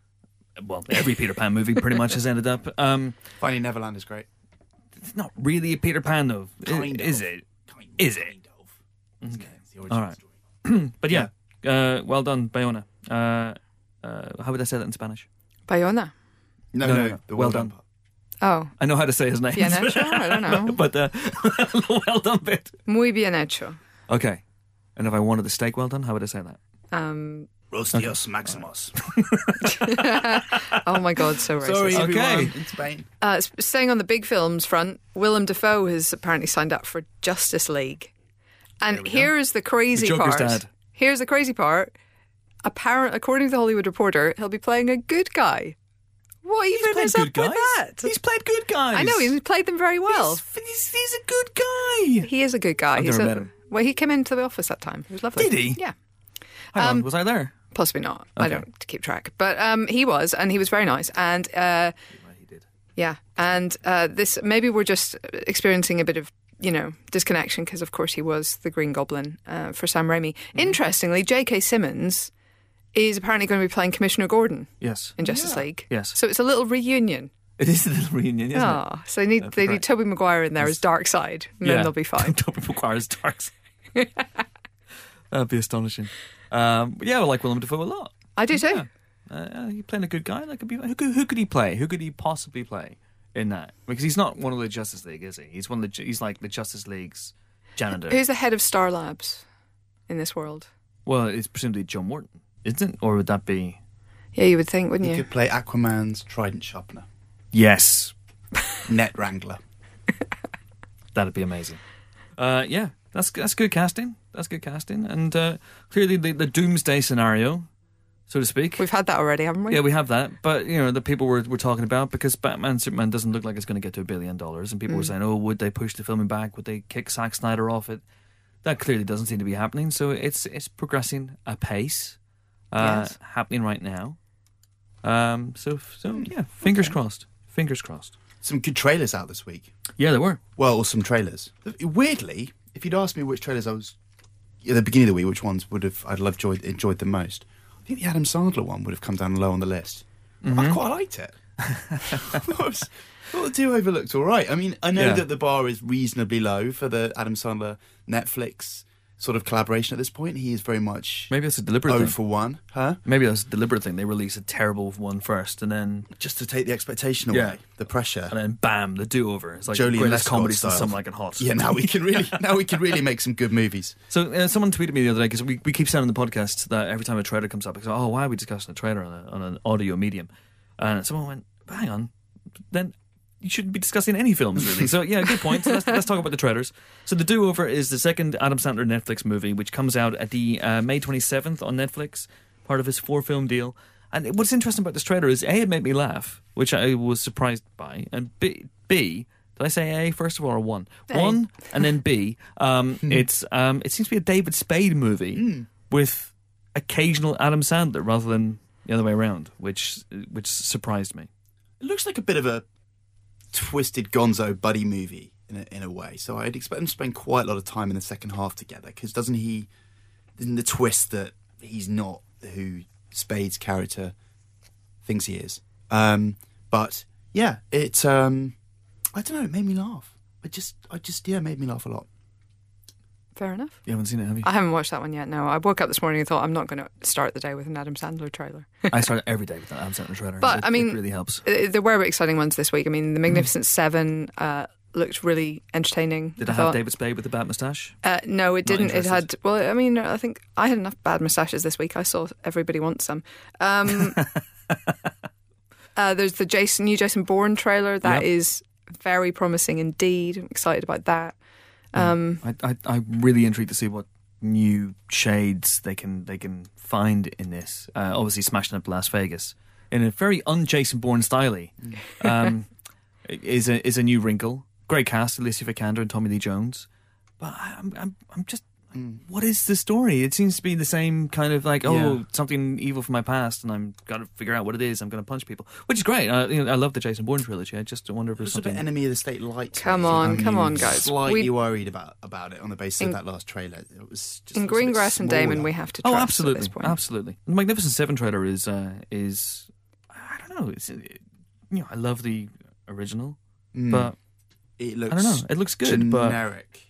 Well, every Peter Pan movie pretty much has ended up. Um, Finding Neverland is great. it's not really a Peter Pan, though, I- Kind is of. it? Kind Is it? kind of. It's okay. It's the origin All right. story. But yeah, uh, well done, Bayona. Uh, uh, how would I say that in Spanish? Bayona. No, No, no, no, no. the Well well done. done part. Oh, I know how to say his name. bien hecho? I don't know. but uh, the well done bit. Muy bien hecho. Okay. And if I wanted the steak well done, how would I say that? Um, Rostios Maximus. oh my God, so racist. Sorry, Okay. everyone in Spain. Uh, s- staying on the big films front, Willem Dafoe has apparently signed up for Justice League. And here's the crazy The Joker's part. dad. Here's the crazy part. Apparent, according to the Hollywood Reporter, he'll be playing a good guy. What even played is up good guys. with that? He's played good guys. I know, he's played them very well. He's, he's, he's a good guy. He is a good guy. I've He's never a, met him. Well, he came into the office that time. It was lovely. Did he? Yeah. Hang Um, on, was I there? Possibly not. I Okay. don't keep track. But um, he was, and he was very nice. And uh, He did. yeah, and uh, this maybe we're just experiencing a bit of, you know, disconnection because, of course, he was the Green Goblin uh, for Sam Raimi. Mm-hmm. Interestingly, J K. Simmons is apparently going to be playing Commissioner Gordon Yes. in Justice League. Yes. So it's a little reunion. It is a little reunion, isn't Oh, so they need That'd be they great. need Tobey Maguire in there as Darkseid, and Yeah. then they'll be fine. Tobey Maguire's dark side. That'd be astonishing. Um, but yeah, I like Willem Dafoe a lot. I do too. Yeah. Uh, he's playing a good guy. That could be. Who could, who could he play? Who could he possibly play in that? Because he's not one of the Justice League, is he? He's one of the. ju- He's like the Justice League's janitor. Who's the head of Star Labs in this world? Well, it's presumably John Morton, isn't it? Or would that be? Yeah, you would think, wouldn't You you? could play Aquaman's trident sharpener, Yes, net wrangler. that'd be amazing. Uh, yeah, that's that's good casting. That's good casting, and uh, clearly the, the doomsday scenario, so to speak. We've had that already, haven't we? Yeah, we have that, but you know the people we're, we're talking about, because Batman Superman doesn't look like it's going to get to a billion dollars, and people were saying, "Oh, would they push the filming back? Would they kick Zack Snyder off it?" That clearly doesn't seem to be happening. So it's it's progressing apace, uh, Yes. happening right now. Um, so so yeah, fingers crossed. Fingers crossed. Some good trailers out this week. Yeah, there were. Well, or some trailers. Weirdly, if you'd asked me which trailers I was at the beginning of the week, which ones would have I'd love enjoyed, enjoyed the most, I think the Adam Sandler one would have come down low on the list. I quite liked it. I thought it was- I thought the do-over looked all right. I mean, I know Yeah. that the bar is reasonably low for the Adam Sandler Netflix sort of collaboration at this point. He is very much Maybe that's a deliberate oh thing. for one, huh? Maybe that's a deliberate thing. They release a terrible one first, and then Just to take the expectation away, Yeah. the pressure. and then bam, the do-over. It's like Jolie the greatest Lescott comedy since style. Some Like It Hot. Yeah, now we can really now we can really make some good movies. So uh, someone tweeted me the other day, because we, we keep saying on the podcast that every time a trailer comes up, it's oh, why are we discussing a trailer on, a, on an audio medium? And someone went, hang on, then you shouldn't be discussing any films, really. So yeah, good point. So let's, let's talk about the trailers. So The Do-Over is the second Adam Sandler Netflix movie, which comes out at the uh, May twenty-seventh on Netflix, part of his four-film deal. And what's interesting about this trailer is, A, it made me laugh, which I was surprised by, and B, B did I say A first of all, or one? A. One, and then B, um, it's um, it seems to be a David Spade movie with occasional Adam Sandler rather than the other way around, which which surprised me. It looks like a bit of a twisted gonzo buddy movie in a, in a way. So I'd expect them to spend quite a lot of time in the second half together, because doesn't he, isn't the twist that he's not who Spade's character thinks he is. Um, but yeah, it, um, I don't know, it made me laugh. I just, I just, yeah, it made me laugh a lot. Fair enough. You haven't seen it, have you? I haven't watched that one yet, no. I woke up this morning and thought I'm not going to start the day with an Adam Sandler trailer. I start every day with an Adam Sandler trailer. But, it, I mean, it really helps. Uh, there were exciting ones this week. I mean, The Magnificent mm. Seven uh, looked really entertaining. Did it have David Spade with the bad moustache? Uh, no, it didn't. It had, well, I mean, I think I had enough bad moustaches this week. I saw Everybody Wants Some. Um, uh, there's the Jason, new Jason Bourne trailer. That yep. is very promising indeed. I'm excited about that. Um, I, I, I'm really intrigued to see what new shades they can they can find in this. Uh, obviously, smashing up Las Vegas in a very un-Jason Bourne style. Um, is a is a new wrinkle. Great cast: Alicia Vikander and Tommy Lee Jones. But I'm I'm I'm just. Mm. What is the story? It seems to be the same kind of like, oh, yeah. something evil from my past, and I'm got to figure out what it is. I'm going to punch people, which is great. I, you know, I love the Jason Bourne trilogy. I just wonder if there's something. A bit Enemy of the State light. Come on, come on, guys. Slightly we... worried about about it on the basis in, of that last trailer. It was just in Greengrass and Damon. We have to. Trust oh, absolutely, at this point. absolutely. The Magnificent Seven trailer is uh, is I don't know. It's, it, you know, I love the original, mm. but it looks. I don't know. It looks good, generic.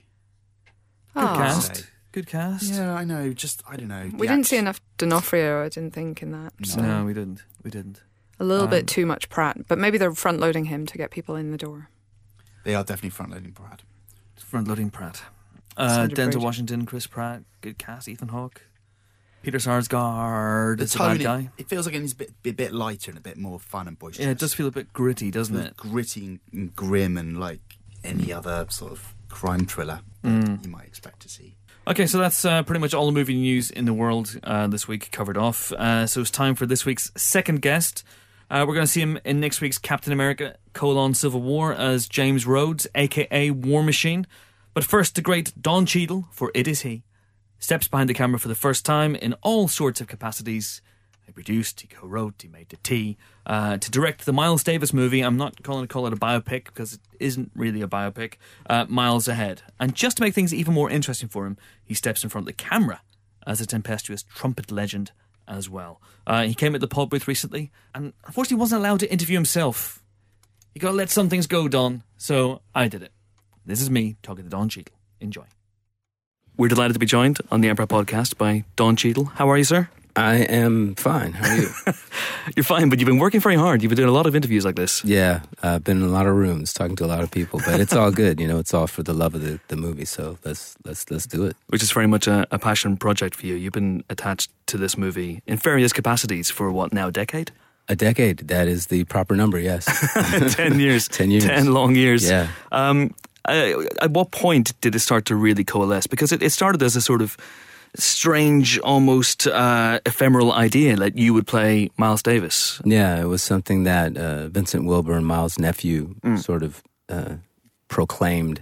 But good oh. cast. Good cast. Yeah, I know. Just I don't know. We didn't see enough D'Onofrio, I didn't think, in that. No, so. no we didn't. We didn't. A little um, bit too much Pratt, but maybe they're front loading him to get people in the door. They are definitely front loading Pratt. Front loading Pratt. Uh, Denzel Washington, Chris Pratt, good cast. Ethan Hawke, Peter Sarsgaard. The is tone, a bad guy. It, it feels like it's a bit, a bit lighter and a bit more fun and boisterous. Yeah, it does feel a bit gritty, doesn't it? it? Gritty and, and grim, and like any other sort of crime thriller mm. you might expect to see. Okay, so that's uh, pretty much all the movie news in the world uh, this week covered off. Uh, so it's time for this week's second guest. Uh, we're going to see him in next week's Captain America: colon, Civil War as James Rhodes, a k a. War Machine. But first, the great Don Cheadle, for it is he, steps behind the camera for the first time in all sorts of capacities. He produced, he co-wrote, he made the tea. Uh, to direct the Miles Davis movie, I'm not calling call it a biopic because it isn't really a biopic, uh, Miles Ahead. And just to make things even more interesting for him, he steps in front of the camera as a tempestuous trumpet legend as well. Uh, he came at the pod booth recently and unfortunately wasn't allowed to interview himself. You got to let some things go, Don. So I did it. This is me talking to Don Cheadle. Enjoy. We're delighted to be joined on the Empire Podcast by Don Cheadle. How are you, sir? I am fine. How are you? You're fine, but you've been working very hard. You've been doing a lot of interviews like this. Yeah, I've been in a lot of rooms talking to a lot of people, but it's all good. You know, it's all for the love of the, the movie. So let's let's let's do it. Which is very much a, a passion project for you. You've been attached to this movie in various capacities for what now, a decade? A decade. That is the proper number. Yes. Ten years. Ten years. Ten long years. Yeah. Um, uh, at what point did it start to really coalesce? Because it, it started as a sort of strange, almost uh, ephemeral idea that you would play Miles Davis. Yeah, it was something that uh, Vincent Wilburn, Miles' nephew, mm. sort of uh, proclaimed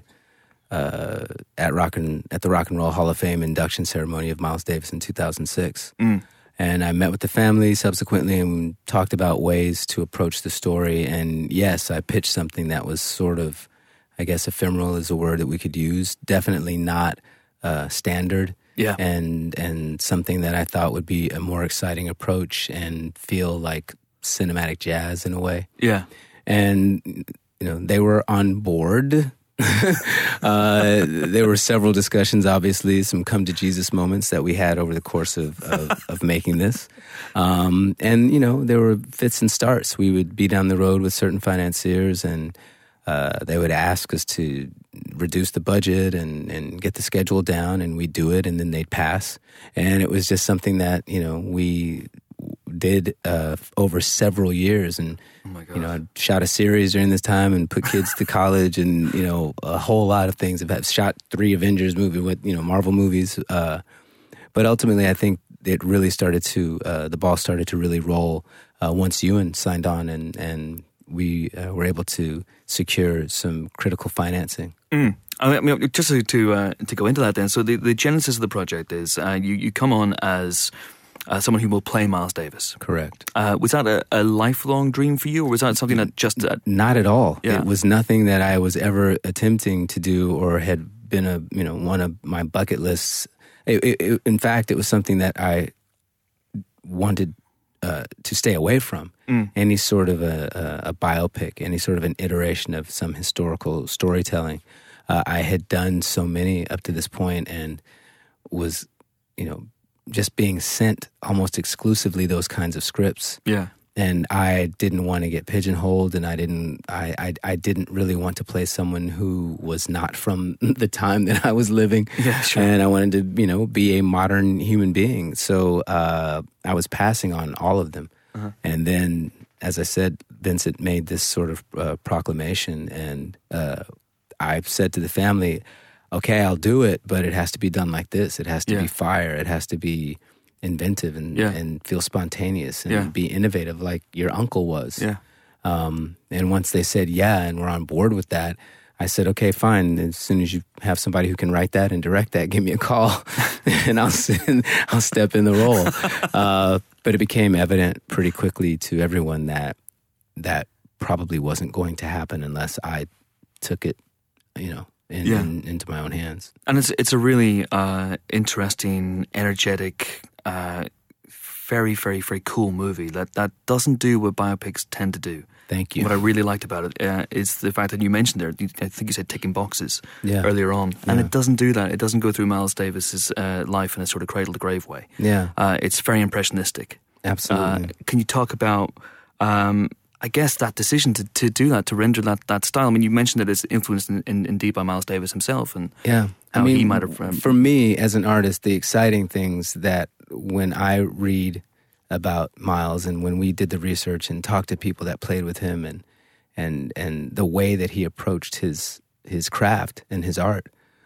uh, at rock and, at the Rock and Roll Hall of Fame induction ceremony of Miles Davis in two thousand six. Mm. And I met with the family subsequently and talked about ways to approach the story. And yes, I pitched something that was sort of, I guess ephemeral is a word that we could use. Definitely not uh, standard. Yeah. And and something that I thought would be a more exciting approach and feel like cinematic jazz in a way. Yeah. And, you know, they were on board. uh, there were several discussions, obviously, some come to Jesus moments that we had over the course of, of, of making this. Um, and, you know, there were fits and starts. We would be down the road with certain financiers and Uh, they would ask us to reduce the budget and, and get the schedule down, and we'd do it, and then they'd pass. And it was just something that, you know, we did uh, over several years. And, oh my God. you know, I shot a series during this time and put kids to college and, you know, a whole lot of things. I've shot three Avengers movies with, you know, Marvel movies. Uh, but ultimately, I think it really started to, uh, the ball started to really roll uh, once Ewan signed on and, and we uh, were able to secure some critical financing. Mm. I mean, just to to, uh, to go into that then, so the, the genesis of the project is uh, you, you come on as uh, someone who will play Miles Davis. Correct. Uh, was that a, a lifelong dream for you, or was that something that just... Uh, Not at all. Yeah. It was nothing that I was ever attempting to do or had been a you know one of my bucket lists. It, it, it, in fact, it was something that I wanted uh, to stay away from. Mm. Any sort of a, a, a biopic, any sort of an iteration of some historical storytelling. Uh, I had done so many up to this point and was, you know, just being sent almost exclusively those kinds of scripts. Yeah. And I didn't want to get pigeonholed, and I didn't. I, I I didn't really want to play someone who was not from the time that I was living. Yeah, sure. And I wanted to, you know, be a modern human being. So uh, I was passing on all of them. Uh-huh. And then, as I said, Vincent made this sort of uh, proclamation, and uh, I said to the family, "Okay, I'll do it, but it has to be done like this. It has to yeah. be fire. It has to be inventive and, yeah. and feel spontaneous and yeah. be innovative like your uncle was." Yeah. Um, and once they said yeah and we're on board with that, I said, okay, fine. As soon as you have somebody who can write that and direct that, give me a call and I'll send, I'll step in the role. Uh, but it became evident pretty quickly to everyone that that probably wasn't going to happen unless I took it, you know, in, yeah. in, into my own hands. And it's it's a really uh, interesting, energetic, uh, very, very, very cool movie that, that doesn't do what biopics tend to do. Thank you. What I really liked about it uh, is the fact that you mentioned there, I think you said ticking boxes yeah. earlier on. And yeah. it doesn't do that. It doesn't go through Miles Davis's uh, life in a sort of cradle-to-grave way. Yeah. Uh, it's very impressionistic. Absolutely. Uh, can you talk about... Um, I guess that decision to, to do that, to render that, that style. I mean, you mentioned that it's influenced in, in, indeed by Miles Davis himself, and yeah, how I mean, he might have. Um, for me as an artist, the exciting things that when I read about Miles and when we did the research and talked to people that played with him and and and the way that he approached his his craft and his art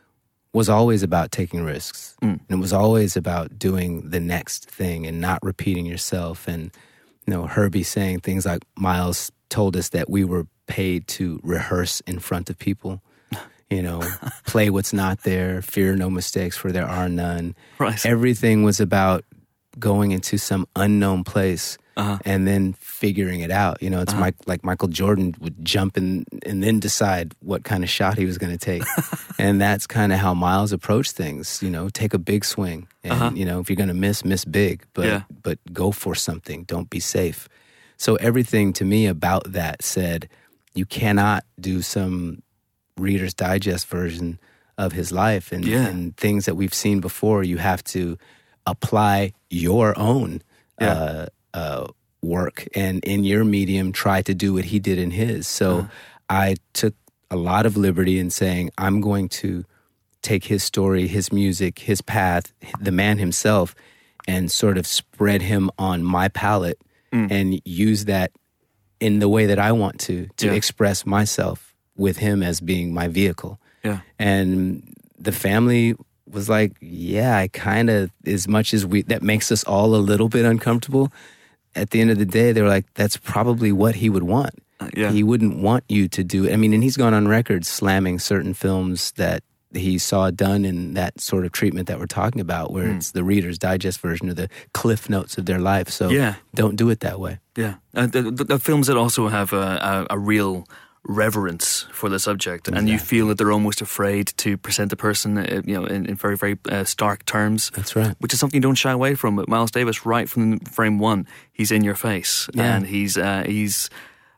was always about taking risks, mm. and it was always about doing the next thing and not repeating yourself. And you know, Herbie saying things like, Miles told us that we were paid to rehearse in front of people, you know, play what's not there, fear no mistakes, for there are none. Right. Everything was about going into some unknown place uh-huh. and then figuring it out. You know, it's uh-huh. Mike, like Michael Jordan would jump in and then decide what kind of shot he was going to take. And that's kind of how Miles approached things, you know, take a big swing. And, uh-huh. you know, if you're going to miss, miss big, but, yeah. but go for something. Don't be safe. So everything to me about that said, you cannot do some Reader's Digest version of his life and, yeah. and things that we've seen before. You have to apply your own yeah. uh, uh, work and in your medium try to do what he did in his. So uh-huh. I took a lot of liberty in saying, I'm going to take his story, his music, his path, the man himself, and sort of spread him on my palette mm. and use that in the way that I want to, to yeah. express myself with him as being my vehicle. Yeah. And the family was like, yeah, I kind of, as much as we, that makes us all a little bit uncomfortable, at the end of the day, they were like, that's probably what he would want. Uh, yeah. He wouldn't want you to do it. I mean, and he's gone on record slamming certain films that he saw done in that sort of treatment that we're talking about, where mm. it's the Reader's Digest version or the cliff notes of their life. So yeah. don't do it that way. Yeah. Uh, the, the, the films that also have a, a, a real reverence for the subject, exactly. and you feel that they're almost afraid to present a person, uh, you know, in, in very, very uh, stark terms. That's right. Which is something you don't shy away from. But Miles Davis, right from frame one, he's in your face, yeah. and he's uh, he's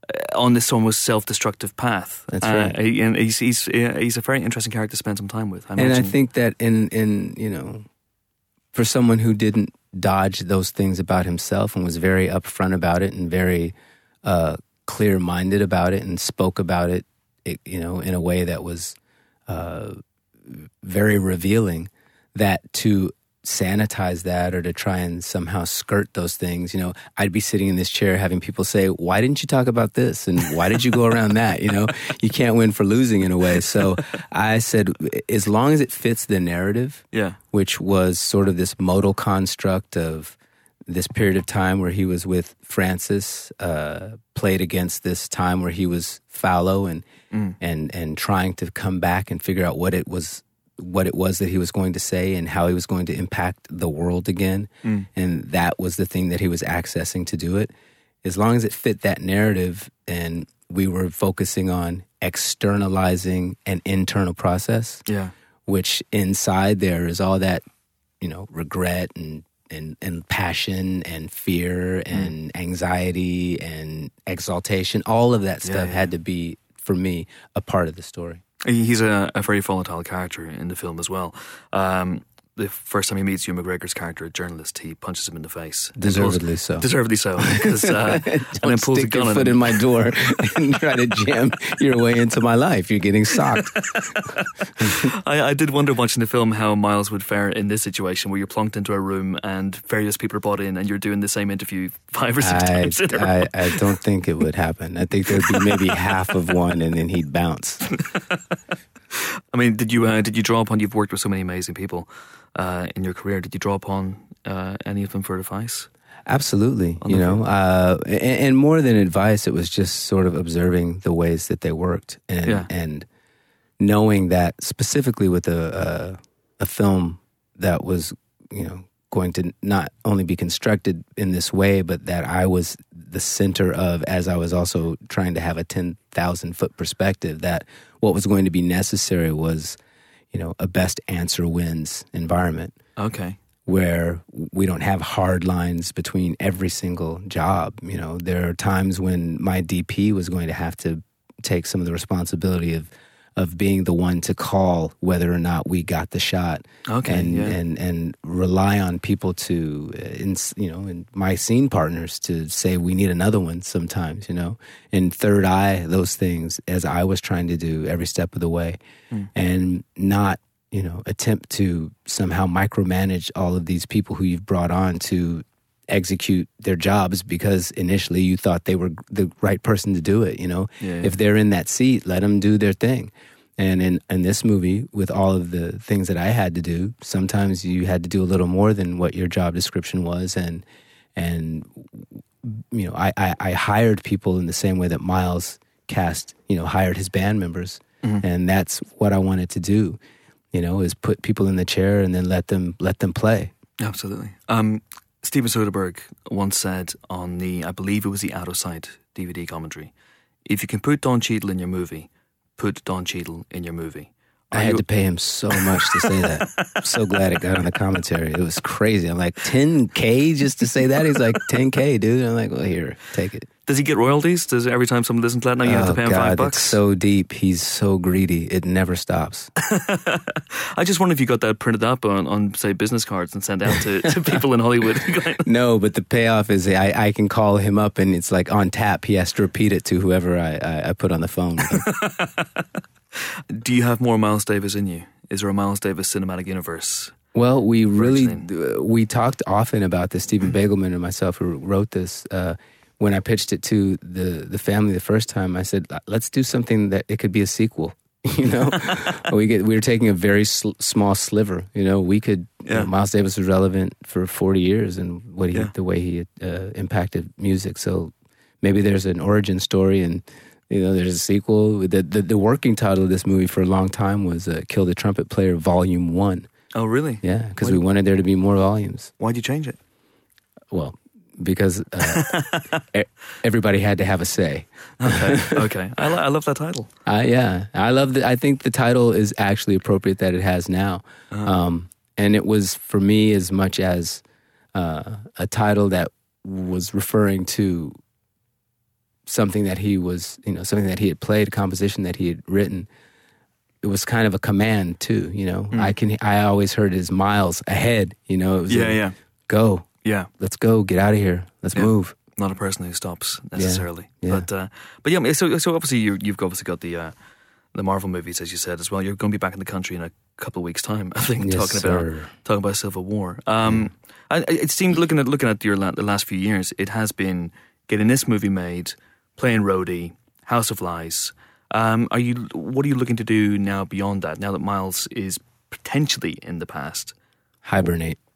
on this almost self-destructive path. That's right. Uh, he, and he's he's uh, he's a very interesting character to spend some time with. I and imagine. I think that in in you know, for someone who didn't dodge those things about himself and was very upfront about it and very uh, clear-minded about it and spoke about it, it, you know, in a way that was uh, very revealing, that to sanitize that or to try and somehow skirt those things, you know, I'd be sitting in this chair having people say, why didn't you talk about this? And why did you go around that? You know, you can't win for losing in a way. So I said, as long as it fits the narrative, yeah. which was sort of this modal construct of this period of time where he was with Francis, uh, played against this time where he was fallow and, mm. and, and trying to come back and figure out what it was what it was that he was going to say and how he was going to impact the world again. Mm. And that was the thing that he was accessing to do it. As long as it fit that narrative and we were focusing on externalizing an internal process, yeah. which inside there is all that, you know, regret and and, and passion and fear and mm. anxiety and exaltation. All of that stuff yeah, yeah. had to be, for me, a part of the story. He's a, a very volatile character in the film as well. Um, the first time he meets Ewan McGregor's character, a journalist, he punches him in the face. Deservedly pulls, so. Deservedly so. Because, uh, Don't and then pulls stick a gun your foot in, in my door and try to jam your way into my life. You're getting socked. I, I did wonder watching the film how Miles would fare in this situation where you're plunked into a room and various people are brought in and you're doing the same interview five or six I, times in a row. I, I don't think it would happen. I think there'd be maybe half of one and then he'd bounce. I mean, did you uh, did you draw upon? You've worked with so many amazing people uh, in your career. Did you draw upon uh, any of them for advice? Absolutely. You know, uh, and, and more than advice, it was just sort of observing the ways that they worked and yeah. and knowing that specifically with a, a a film that was, you know, going to not only be constructed in this way, but that I was the center of, as I was also trying to have a ten thousand foot perspective, that what was going to be necessary was, you know, a best answer wins environment. Okay. Where we don't have hard lines between every single job. You know, there are times when my D P was going to have to take some of the responsibility of of being the one to call whether or not we got the shot, okay, and yeah. and and rely on people to, uh, in, you know, and my scene partners to say we need another one sometimes, you know, and third eye those things as I was trying to do every step of the way, mm. and not, you know, attempt to somehow micromanage all of these people who you've brought on to execute their jobs because initially you thought they were the right person to do it, you know. Yeah, yeah. If they're in that seat, let them do their thing. And in, in this movie, with all of the things that I had to do, sometimes you had to do a little more than what your job description was. And, and you know, I, I, I hired people in the same way that Miles cast, you know, hired his band members. Mm-hmm. And that's what I wanted to do, you know, is put people in the chair and then let them let them play. Absolutely. Um, Steven Soderbergh once said on the, I believe it was the Out of Sight D V D commentary, if you can put Don Cheadle in your movie, put Don Cheadle in your movie. Are I had you... to pay him so much to say that. I'm so glad it got on the commentary. It was crazy. I'm like, ten K just to say that? He's like, ten K, dude. I'm like, well, here, take it. Does he get royalties? Does every time someone listens to that now you oh, have to pay him God, five bucks? It's so deep. He's so greedy. It never stops. I just wonder if you got that printed up on, on say, business cards and sent out to, to people in Hollywood. No, but the payoff is I, I can call him up and it's like on tap. He has to repeat it to whoever I, I, I put on the phone. Do you have more Miles Davis in you? Is there a Miles Davis cinematic universe? Well, we really, uh, we talked often about this, Stephen Bagelman and myself who wrote this. Uh, when I pitched it to the, the family the first time, I said, let's do something that it could be a sequel. You know, we get we were taking a very sl- small sliver. You know, we could. Yeah. You know, Miles Davis was relevant for forty years, and what he, yeah. the way he uh, impacted music. So maybe there's an origin story, and you know, there's a sequel. The the, the working title of this movie for a long time was uh, "Kill the Trumpet Player" Volume One. Oh, really? Yeah, because we wanted there to be more volumes. Why'd you change it? Well, because uh, everybody had to have a say. Okay, okay. I, lo- I love that title. Uh, yeah, I love the, I think the title is actually appropriate that it has now. Uh-huh. Um, and it was, for me, as much as uh, a title that was referring to something that he was, you know, something that he had played, a composition that he had written. It was kind of a command, too, you know. Mm. I can. I always heard it as miles ahead, you know. It was yeah, like, yeah. Go. Yeah. Let's go. Get out of here. Let's yeah. move. Not a person who stops necessarily. Yeah. Yeah. But uh, but yeah, so so obviously you, you've obviously got the uh, the Marvel movies, as you said, as well. You're going to be back in the country in a couple of weeks' time, I think, yes, talking sir. about talking about Civil War. Um, mm. I, it seemed looking at looking at your la- the last few years, it has been getting this movie made, playing Rhodey, House of Lies. Um, are you? What are you looking to do now beyond that? Now that Miles is potentially in the past. Hibernate.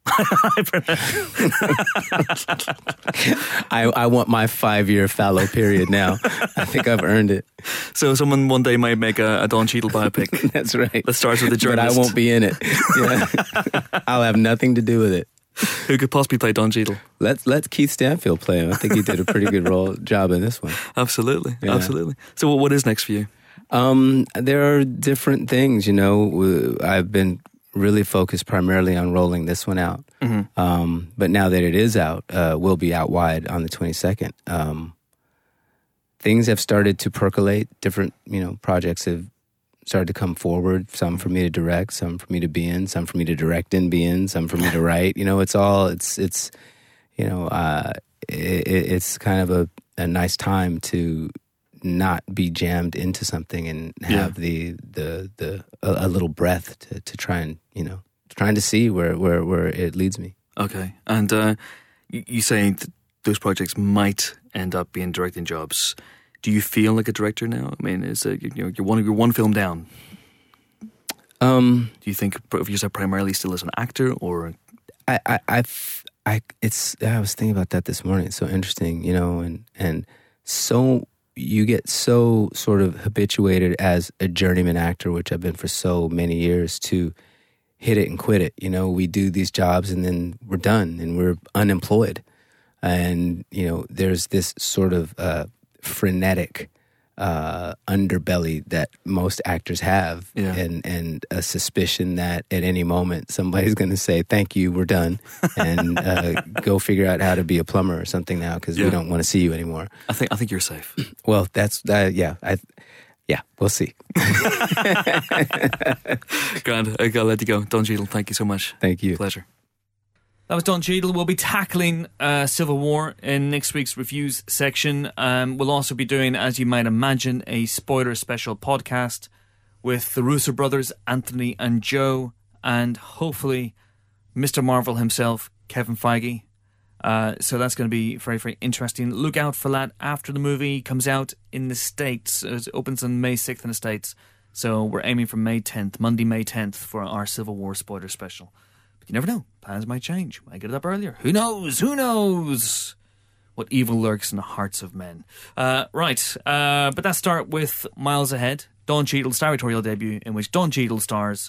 I, I want my five-year fallow period now. I think I've earned it. So someone one day might make a, a Don Cheadle biopic. That's right. Let's start with the journalist. But I won't be in it. Yeah. I'll have nothing to do with it. Who could possibly play Don Cheadle? Let's let Keith Stanfield play him. I think he did a pretty good role job in this one. Absolutely, Yeah. absolutely. So what is next for you? Um, there are different things, you know. I've been really focused primarily on rolling this one out. Mm-hmm. Um, but now that it is out, uh, we'll be out wide on the twenty-second. Um, things have started to percolate. Different, you know, projects have started to come forward. Some for me to direct, some for me to be in, some for me to direct and be in, some for me to write. You know, it's all, it's, it's, you know, uh, it, it's kind of a, a nice time to not be jammed into something and have Yeah. the, the, the, a, a little breath to, to try and, you know, trying to see where, where, where it leads me. Okay, and uh, you, you say that those projects might end up being directing jobs. Do you feel like a director now? I mean, is it, you know, you're one you're one film down. Um, Do you think of yourself primarily still as an actor, or I, I, I've, I, it's, I was thinking about that this morning. It's so interesting, you know, and, and so you get so sort of habituated as a journeyman actor, which I've been for so many years, to hit it and quit it. You know, we do these jobs and then we're done and we're unemployed. And, you know, there's this sort of uh, frenetic uh, underbelly that most actors have, Yeah. and, and a suspicion that at any moment somebody's going to say, thank you, we're done, and uh, go figure out how to be a plumber or something now because Yeah. we don't want to see you anymore. I think I think you're safe. Well, that's, uh, yeah, I, yeah, we'll see. Grand, I gotta let you go. Don Cheadle, thank you so much. Thank you. Pleasure. That was Don Cheadle. We'll be tackling uh, Civil War in next week's reviews section. Um, we'll also be doing, as you might imagine, a spoiler special podcast with the Russo brothers, Anthony and Joe, and hopefully Mister Marvel himself, Kevin Feige. Uh, so that's going to be very, very interesting. Look out for that after the movie comes out in the States. It opens on May sixth in the States. So we're aiming for May tenth, Monday, May tenth, for our Civil War spoiler special. But you never know. Plans might change. Might get it up earlier. Who knows? Who knows what evil lurks in the hearts of men? Uh, right. Uh, but let's start with Miles Ahead. Don Cheadle's directorial debut, in which Don Cheadle stars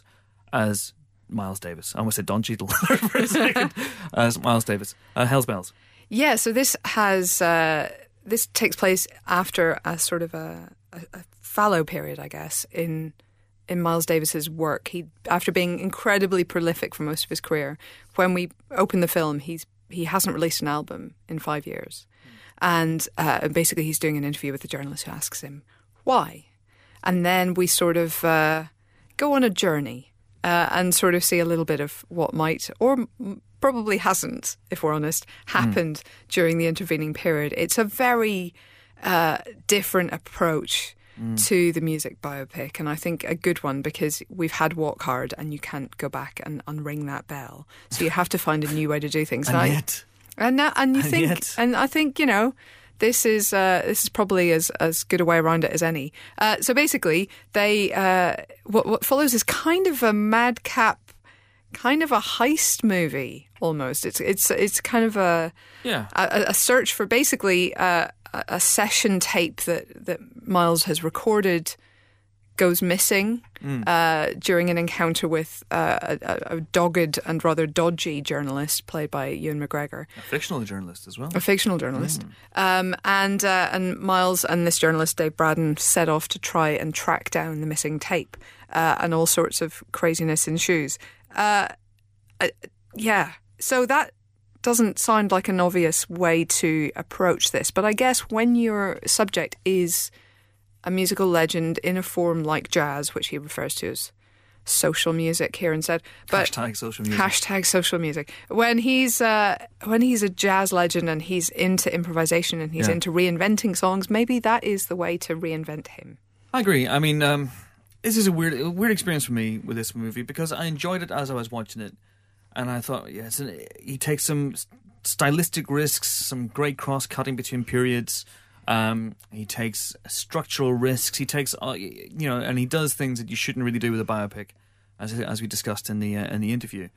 as Miles Davis. I almost said Don Cheadle for a second. As Miles Davis. Uh, Hell's Bells. Yeah, so this has uh, this takes place after a sort of a, a, a fallow period, I guess, in in Miles Davis's work. He, after being incredibly prolific for most of his career, when we open the film, he's he hasn't released an album in five years, and uh, basically he's doing an interview with the journalist who asks him why, and then we sort of uh, go on a journey uh, and sort of see a little bit of what might or m- probably hasn't, if we're honest, happened mm. during the intervening period. It's a very uh, different approach Mm. to the music biopic, and I think a good one, because we've had Walk Hard and you can't go back and unring that bell, so you have to find a new way to do things. and, and yet I, and, now, and you and think yet. and I think you know this is uh, this is probably as, as good a way around it as any. Uh, so basically they uh, what, what follows is kind of a madcap, kind of a heist movie almost. It's it's it's kind of a yeah a, a search for basically uh, a session tape that, that Miles has recorded goes missing mm. uh, during an encounter with uh, a, a dogged and rather dodgy journalist played by Ewan McGregor. A fictional journalist as well. A fictional journalist. Mm. Um, and uh, and Miles and this journalist, Dave Braddon, set off to try and track down the missing tape, uh, and all sorts of craziness ensues. Uh, uh, yeah, so that doesn't sound like an obvious way to approach this, but I guess when your subject is a musical legend in a form like jazz, which he refers to as social music here instead, but hashtag social music. Hashtag social music. When he's uh, when he's a jazz legend and he's into improvisation and he's yeah. into reinventing songs, maybe that is the way to reinvent him. I agree. I mean, um, this is a weird, a weird experience for me with this movie, because I enjoyed it as I was watching it. And I thought, yeah, it's an, he takes some stylistic risks, some great cross-cutting between periods. Um, he takes structural risks. He takes, uh, you know, and he does things that you shouldn't really do with a biopic, as as we discussed in the uh, in the interview.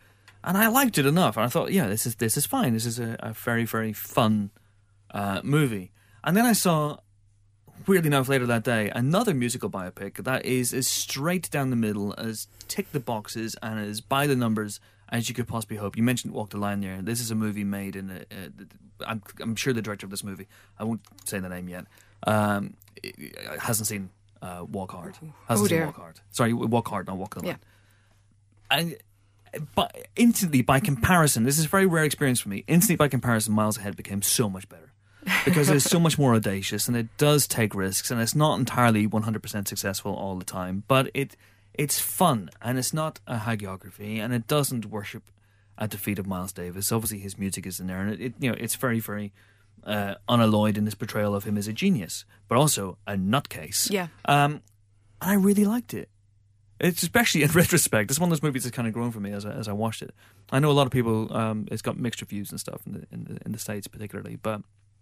and I liked it enough. And I thought, yeah, this is this is fine. This is a, a very very fun uh, movie. And then I saw, weirdly enough, later that day, another musical biopic that is as straight down the middle, as tick the boxes, and as by the numbers as you could possibly hope. You mentioned Walk the Line there. This is a movie made in a, a I'm, I'm sure the director of this movie, I won't say the name yet, um, hasn't seen uh, Walk Hard. Hasn't Oh, seen dear. Walk Hard. Sorry, Walk Hard, not Walk the Line. Yeah. And but instantly, by comparison, this is a very rare experience for me. Instantly, by comparison, Miles Ahead became so much better because it's so much more audacious and it does take risks and it's not entirely one hundred percent successful all the time. But it it's fun and it's not a hagiography and it doesn't worship at the feet of Miles Davis. Obviously, his music is in there and it, it you know it's very very uh, unalloyed in his portrayal of him as a genius, but also a nutcase. Yeah. Um, and I really liked it. It's especially in retrospect. It's one of those movies that's kind of grown for me as I, as I watched it. I know a lot of people. Um, it's got mixed reviews and stuff in the in the, in the States, particularly. But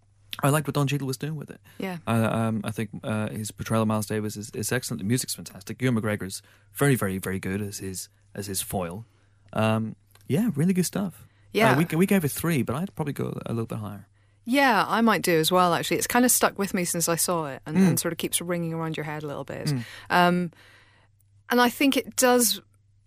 I liked what Don Cheadle was doing with it. Yeah. I, um, I think uh, his portrayal of Miles Davis is, is excellent. The music's fantastic. Ewan McGregor's very, very, very good as his as his foil. Um, yeah, really good stuff. Yeah. Uh, we we gave it three, but I'd probably go a little bit higher. Yeah, I might do as well, actually. It's kind of stuck with me since I saw it and, mm. and sort of keeps ringing around your head a little bit. Mm. Um, and I think it does...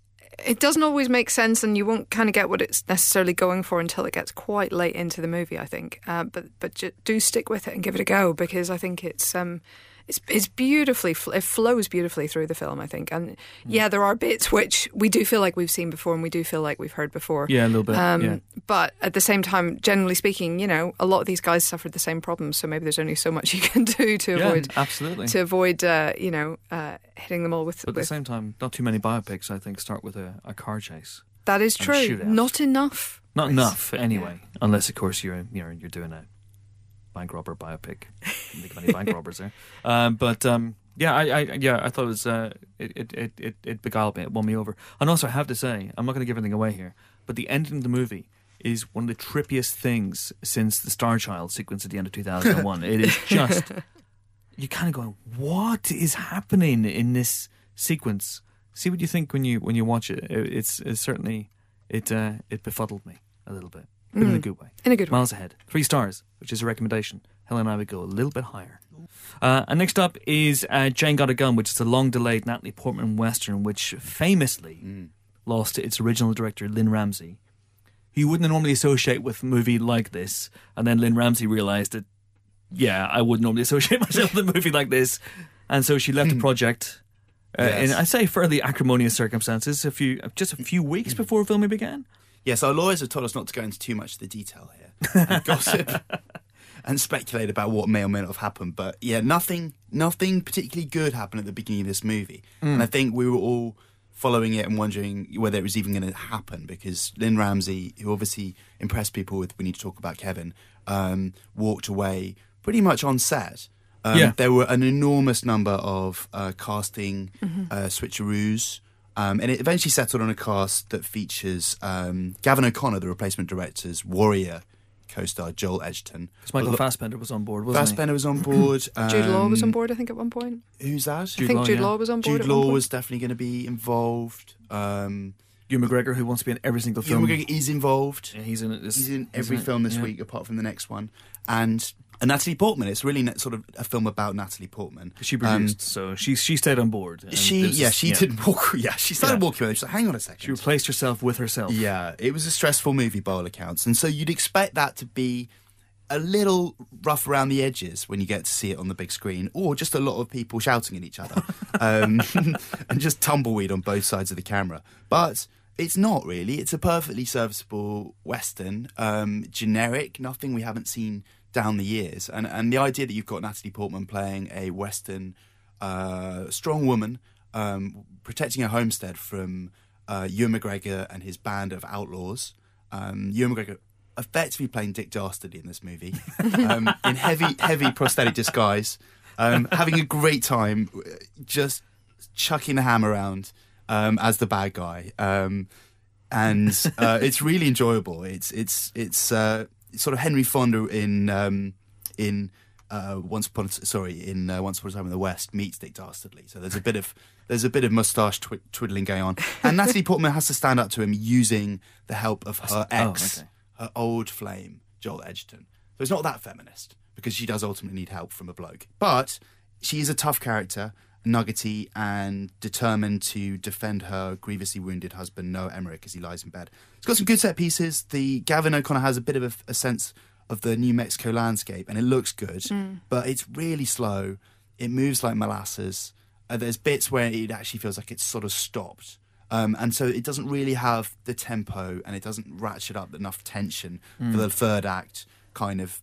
It doesn't always make sense, and you won't kind of get what it's necessarily going for until it gets quite late into the movie, I think. Uh, but but j- do stick with it and give it a go, because I think it's um it's it's beautifully it flows beautifully through the film, I think. And yeah, there are bits which we do feel like we've seen before, and we do feel like we've heard before. Yeah, a little bit. Um, yeah. But at the same time, generally speaking, you know, a lot of these guys suffered the same problems, so maybe there's only so much you can do to yeah, avoid absolutely to avoid uh, you know uh, hitting them all with. But at with, the same time, not too many biopics, I think, start with a, a car chase. That is true. Not enough. Not right. enough, anyway. Yeah. Unless, of course, you're you're you're doing a bank robber biopic. Can't think of any bank robbers there. Um, but um, yeah, I, I yeah I thought it was uh, it, it it it beguiled me. It won me over. And also, I have to say, I'm not going to give anything away here, but the ending of the movie is one of the trippiest things since the Star Child sequence at the end of two thousand one. It is just you're kind of going, what is happening in this sequence? See what you think when you when you watch it. it it's, it's certainly it uh, it befuddled me a little bit, but mm. in a good way. In a good way. Miles Ahead, three stars, which is a recommendation. Helen and I would go a little bit higher. Uh, and next up is uh, Jane Got a Gun, which is a long-delayed Natalie Portman western, which famously mm. lost to its original director Lynn Ramsey, who you wouldn't normally associate with a movie like this. And then Lynn Ramsey realised that, yeah, I wouldn't normally associate myself with a movie like this, and so she left the project. Uh, yes. In, I'd say, fairly acrimonious circumstances, a few just a few weeks before filming began. Yes, our lawyers have told us not to go into too much of the detail here, and gossip, and speculate about what may or may not have happened. But yeah, nothing, nothing particularly good happened at the beginning of this movie, mm. and I think we were all following it and wondering whether it was even going to happen, because Lynn Ramsey, who obviously impressed people with "We Need to Talk About Kevin," um, walked away pretty much on set. Um, yeah. There were an enormous number of uh, casting mm-hmm. uh, switcheroos, um, and it eventually settled on a cast that features um, Gavin O'Connor, the replacement director's Warrior co-star Joel Edgerton. Because Michael Lo- Fassbender was on board, wasn't Fassbender he? was on board. um, Jude Law was on board, I think, at one point. Who's that? Jude I think Law, Jude yeah. Law was on board. Jude at Law one point. was definitely going to be involved. Um, Ewan McGregor, who wants to be in every single film. Ewan McGregor is involved. Yeah, he's in it. This, he's in every in film this yeah. week, apart from the next one. And... And Natalie Portman, it's really sort of a film about Natalie Portman. She produced, um, so she she stayed on board. And she yeah, just, she yeah. didn't walk. Yeah, she started yeah. walking away. She's like, hang on a second. She replaced herself with herself. Yeah, it was a stressful movie by all accounts, and so you'd expect that to be a little rough around the edges when you get to see it on the big screen, or just a lot of people shouting at each other, um, and just tumbleweed on both sides of the camera. But it's not really. It's a perfectly serviceable Western, um, generic, nothing we haven't seen down the years, and and the idea that you've got Natalie Portman playing a Western uh, strong woman um, protecting her homestead from uh, Ewan McGregor and his band of outlaws. Um, Ewan McGregor effectively playing Dick Dastardly in this movie, um, in heavy heavy prosthetic disguise, um, having a great time, just chucking the ham around um, as the bad guy, um, and uh, it's really enjoyable. It's it's it's. Uh, Sort of Henry Fonda in um, in uh, Once Upon a, sorry in uh, Once Upon a Time in the West meets Dick Dastardly. So there's a bit of There's a bit of moustache twi- twiddling going on. And Natalie Portman has to stand up to him using the help of her ex, oh, okay. her old flame, Joel Edgerton. So it's not that feminist, because she does ultimately need help from a bloke. But she is a tough character, nuggety, and determined to defend her grievously wounded husband, Noah Emmerich, as he lies in bed. It's got some good set pieces. The Gavin O'Connor has a bit of a, a sense of the New Mexico landscape, and it looks good, mm. but it's really slow. It moves like molasses. Uh, there's bits where it actually feels like it's sort of stopped. Um, and so it doesn't really have the tempo, and it doesn't ratchet up enough tension mm. for the third act kind of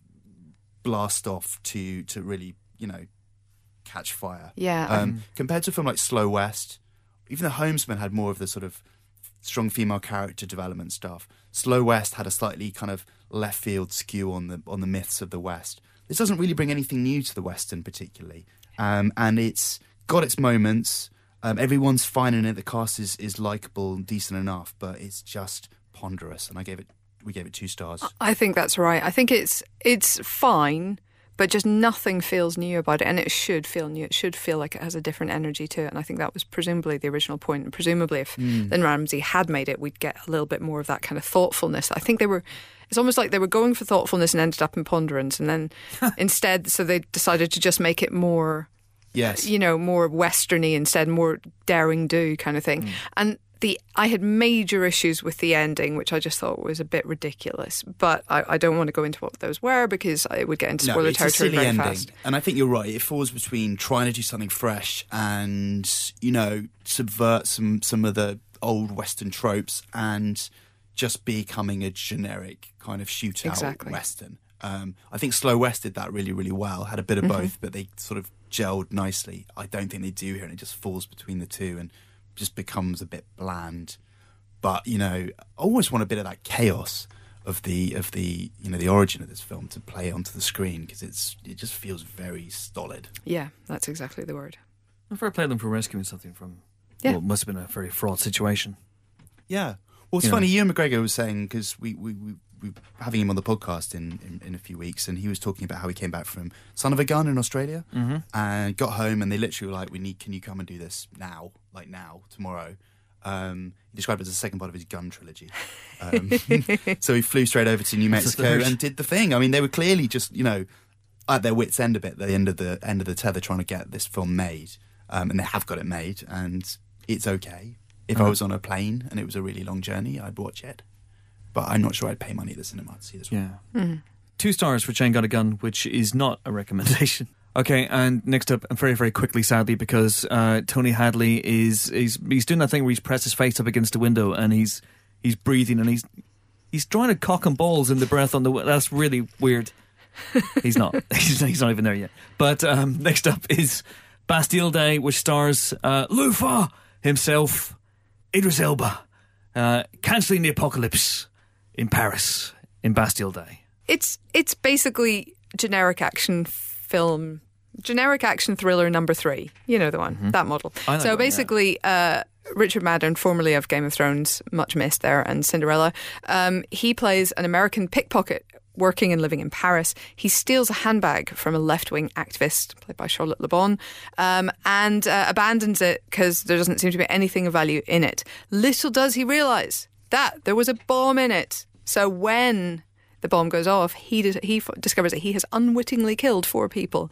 blast off to to really, you know, catch fire. Yeah. Um, mm. Compared to a film like Slow West, even The Homesman had more of the sort of strong female character development stuff. Slow West had a slightly kind of left field skew on the on the myths of the West. This doesn't really bring anything new to the Western particularly. Um, and it's got its moments. Um, everyone's fine in it. The cast is, is likeable and decent enough, but it's just ponderous. And I gave it, we gave it two stars. I think that's right. I think it's it's fine, but just nothing feels new about it, and it should feel new. It should feel like it has a different energy to it, and I think that was presumably the original point. And presumably, if mm. Lynn Ramsay had made it, we'd get a little bit more of that kind of thoughtfulness. I think they were. It's almost like they were going for thoughtfulness and ended up in ponderance, and then instead, so they decided to just make it more, yes, you know, more westerny instead, more daring do kind of thing. Mm. And the I had major issues with the ending, which I just thought was a bit ridiculous. But I, I don't want to go into what those were because I would get into spoiler no, it's territory a silly very ending. fast. And I think you're right. It falls between trying to do something fresh and, you know, subvert some some of the old Western tropes and just becoming a generic kind of shootout exactly. Western. Um, I think Slow West did that really, really well. Had a bit of mm-hmm. both, but they sort of gelled nicely. I don't think they do here, and it just falls between the two and just becomes a bit bland. But, you know, I always want a bit of that chaos of the of the you know the origin of this film to play onto the screen, because it's it just feels very stolid. Yeah, that's exactly the word. And fair play to them for rescuing something from yeah. what must have been a very fraught situation. Yeah. Well, it's you funny, know. Ewan McGregor was saying, because we, we, we, we were having him on the podcast in, in, in a few weeks, and he was talking about how he came back from Son of a Gun in Australia mm-hmm. and got home, and they literally were like, "We need, can you come and do this now, like now, tomorrow?" Um, he described it as the second part of his Gun trilogy. Um, so he flew straight over to New Mexico and did the thing. I mean, they were clearly just, you know, at their wits' end a bit, at the end of the end of the tether, trying to get this film made, um, and they have got it made, and it's okay. If uh-huh. I was on a plane and it was a really long journey, I'd watch it. But I'm not sure I'd pay money at the cinema to see this one. Yeah. Mm-hmm. Two stars for Jane Got a Gun, which is not a recommendation. Okay, and next up, very, very quickly, sadly, because uh, Tony Hadley is he's, he's doing that thing where he's pressed his face up against the window and he's he's breathing and he's he's trying to cock and balls in the breath on the window. That's really weird. He's not. he's, he's not even there yet. But um, next up is Bastille Day, which stars uh, Lufa himself, Idris Elba, uh, cancelling the apocalypse in Paris in Bastille Day. It's it's basically generic action film, generic action thriller number three. You know the one, mm-hmm. that model. I know so one, basically, yeah. uh, Richard Madden, formerly of Game of Thrones, much missed there, and Cinderella, um, he plays an American pickpocket working and living in Paris. He steals a handbag from a left-wing activist, played by Charlotte Le Bon, um, and uh, abandons it because there doesn't seem to be anything of value in it. Little does he realise that there was a bomb in it. So when the bomb goes off, he dis- he f- discovers that he has unwittingly killed four people.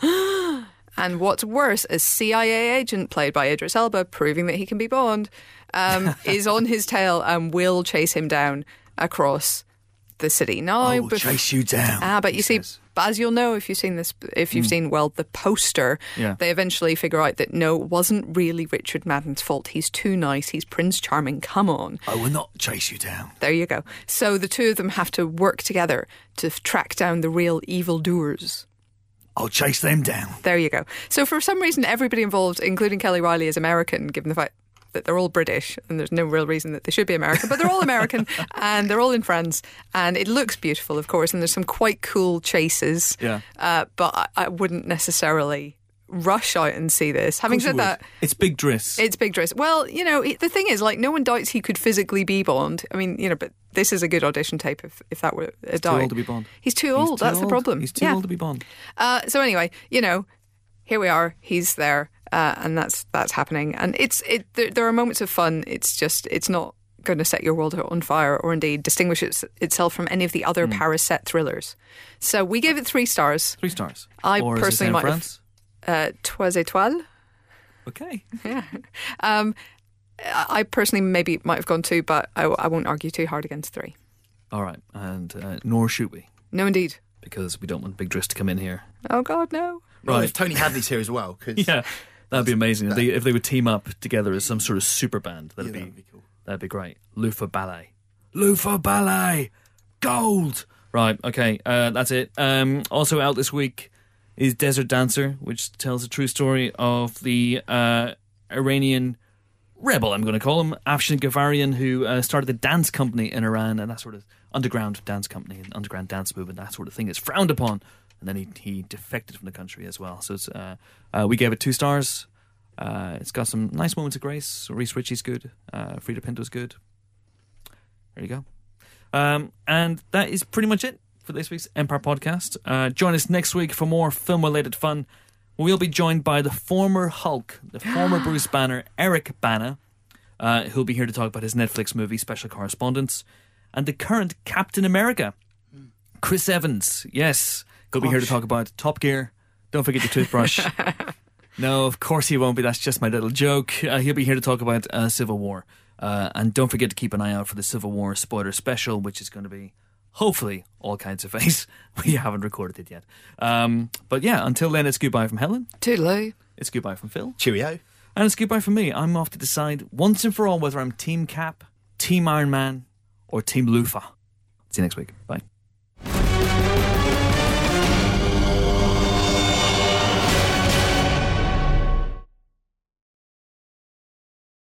And what's worse, a C I A agent played by Idris Elba, proving that he can be Bond, um, is on his tail and will chase him down across the city. Now, I will bef- chase you down. Ah, but you see, but as you'll know if you've seen this, if you've mm. seen, well, the poster, yeah. they eventually figure out that no, it wasn't really Richard Madden's fault. He's too nice. He's Prince Charming. Come on. I will not chase you down. There you go. So the two of them have to work together to f- track down the real evildoers. I'll chase them down. There you go. So for some reason, everybody involved, including Kelly Riley, is American, given the fact that they're all British, and there's no real reason that they should be American, but they're all American, and they're all in France, and it looks beautiful, of course, and there's some quite cool chases. Yeah. Uh, but I, I wouldn't necessarily rush out and see this. Having said that, it's Big Driss. It's Big Driss. Well, you know, the thing is, like, no one doubts he could physically be Bond. I mean, you know, but this is a good audition tape if, if that were a He's doubt. too old to be Bond. He's too old. He's too That's old. the problem. He's too yeah. old to be Bond. Uh, so anyway, you know, here we are. He's there. uh, and that's that's happening. And it's it. There, there are moments of fun. It's just it's not going to set your world on fire, or indeed distinguish its, itself from any of the other mm. Paris set thrillers. So we gave it three stars. Three stars. I or personally might France? have uh, trois étoiles. Okay. Yeah. Um, I personally maybe might have gone two, but I, I won't argue too hard against three. All right, and uh, nor should we. No, indeed. Because we don't want Big Driss to come in here. Oh, God, no. Right. Right. If Tony Hadley's here as well. Cause yeah, that'd be amazing. If they, if they would team up together as some sort of super band, that'd, yeah, be, that'd be cool. That'd be great. Lufa Ballet. Lufa Ballet! Gold! Right, okay, uh, that's it. Um, also out this week is Desert Dancer, which tells a true story of the uh, Iranian rebel, I'm going to call him, Afshin Ghavarian, who uh, started a dance company in Iran, and that sort of underground dance company and underground dance movement, that sort of thing is frowned upon. And then he, he defected from the country as well. So it's, uh, uh, we gave it two stars. Uh, it's got some nice moments of grace. Reese Ritchie's good. Uh, Frida Pinto's good. There you go. Um, and that is pretty much it for this week's Empire Podcast. Uh, join us next week for more film-related fun. We'll be joined by the former Hulk, the former Bruce Banner, Eric Bana, uh, who'll be here to talk about his Netflix movie, Special Correspondence, and the current Captain America, Chris Evans. Yes, he'll Gosh. be here to talk about Top Gear. Don't forget your toothbrush. No, of course he won't be. That's just my little joke. Uh, he'll be here to talk about uh, Civil War. Uh, and don't forget to keep an eye out for the Civil War spoiler special, which is going to be, hopefully, all kinds of face. We haven't recorded it yet. Um, but yeah, until then, it's goodbye from Helen. Toodaloo. It's goodbye from Phil. Cheerio. And it's goodbye from me. I'm off to decide once and for all whether I'm Team Cap, Team Iron Man, or Team Lufa. See you next week. Bye.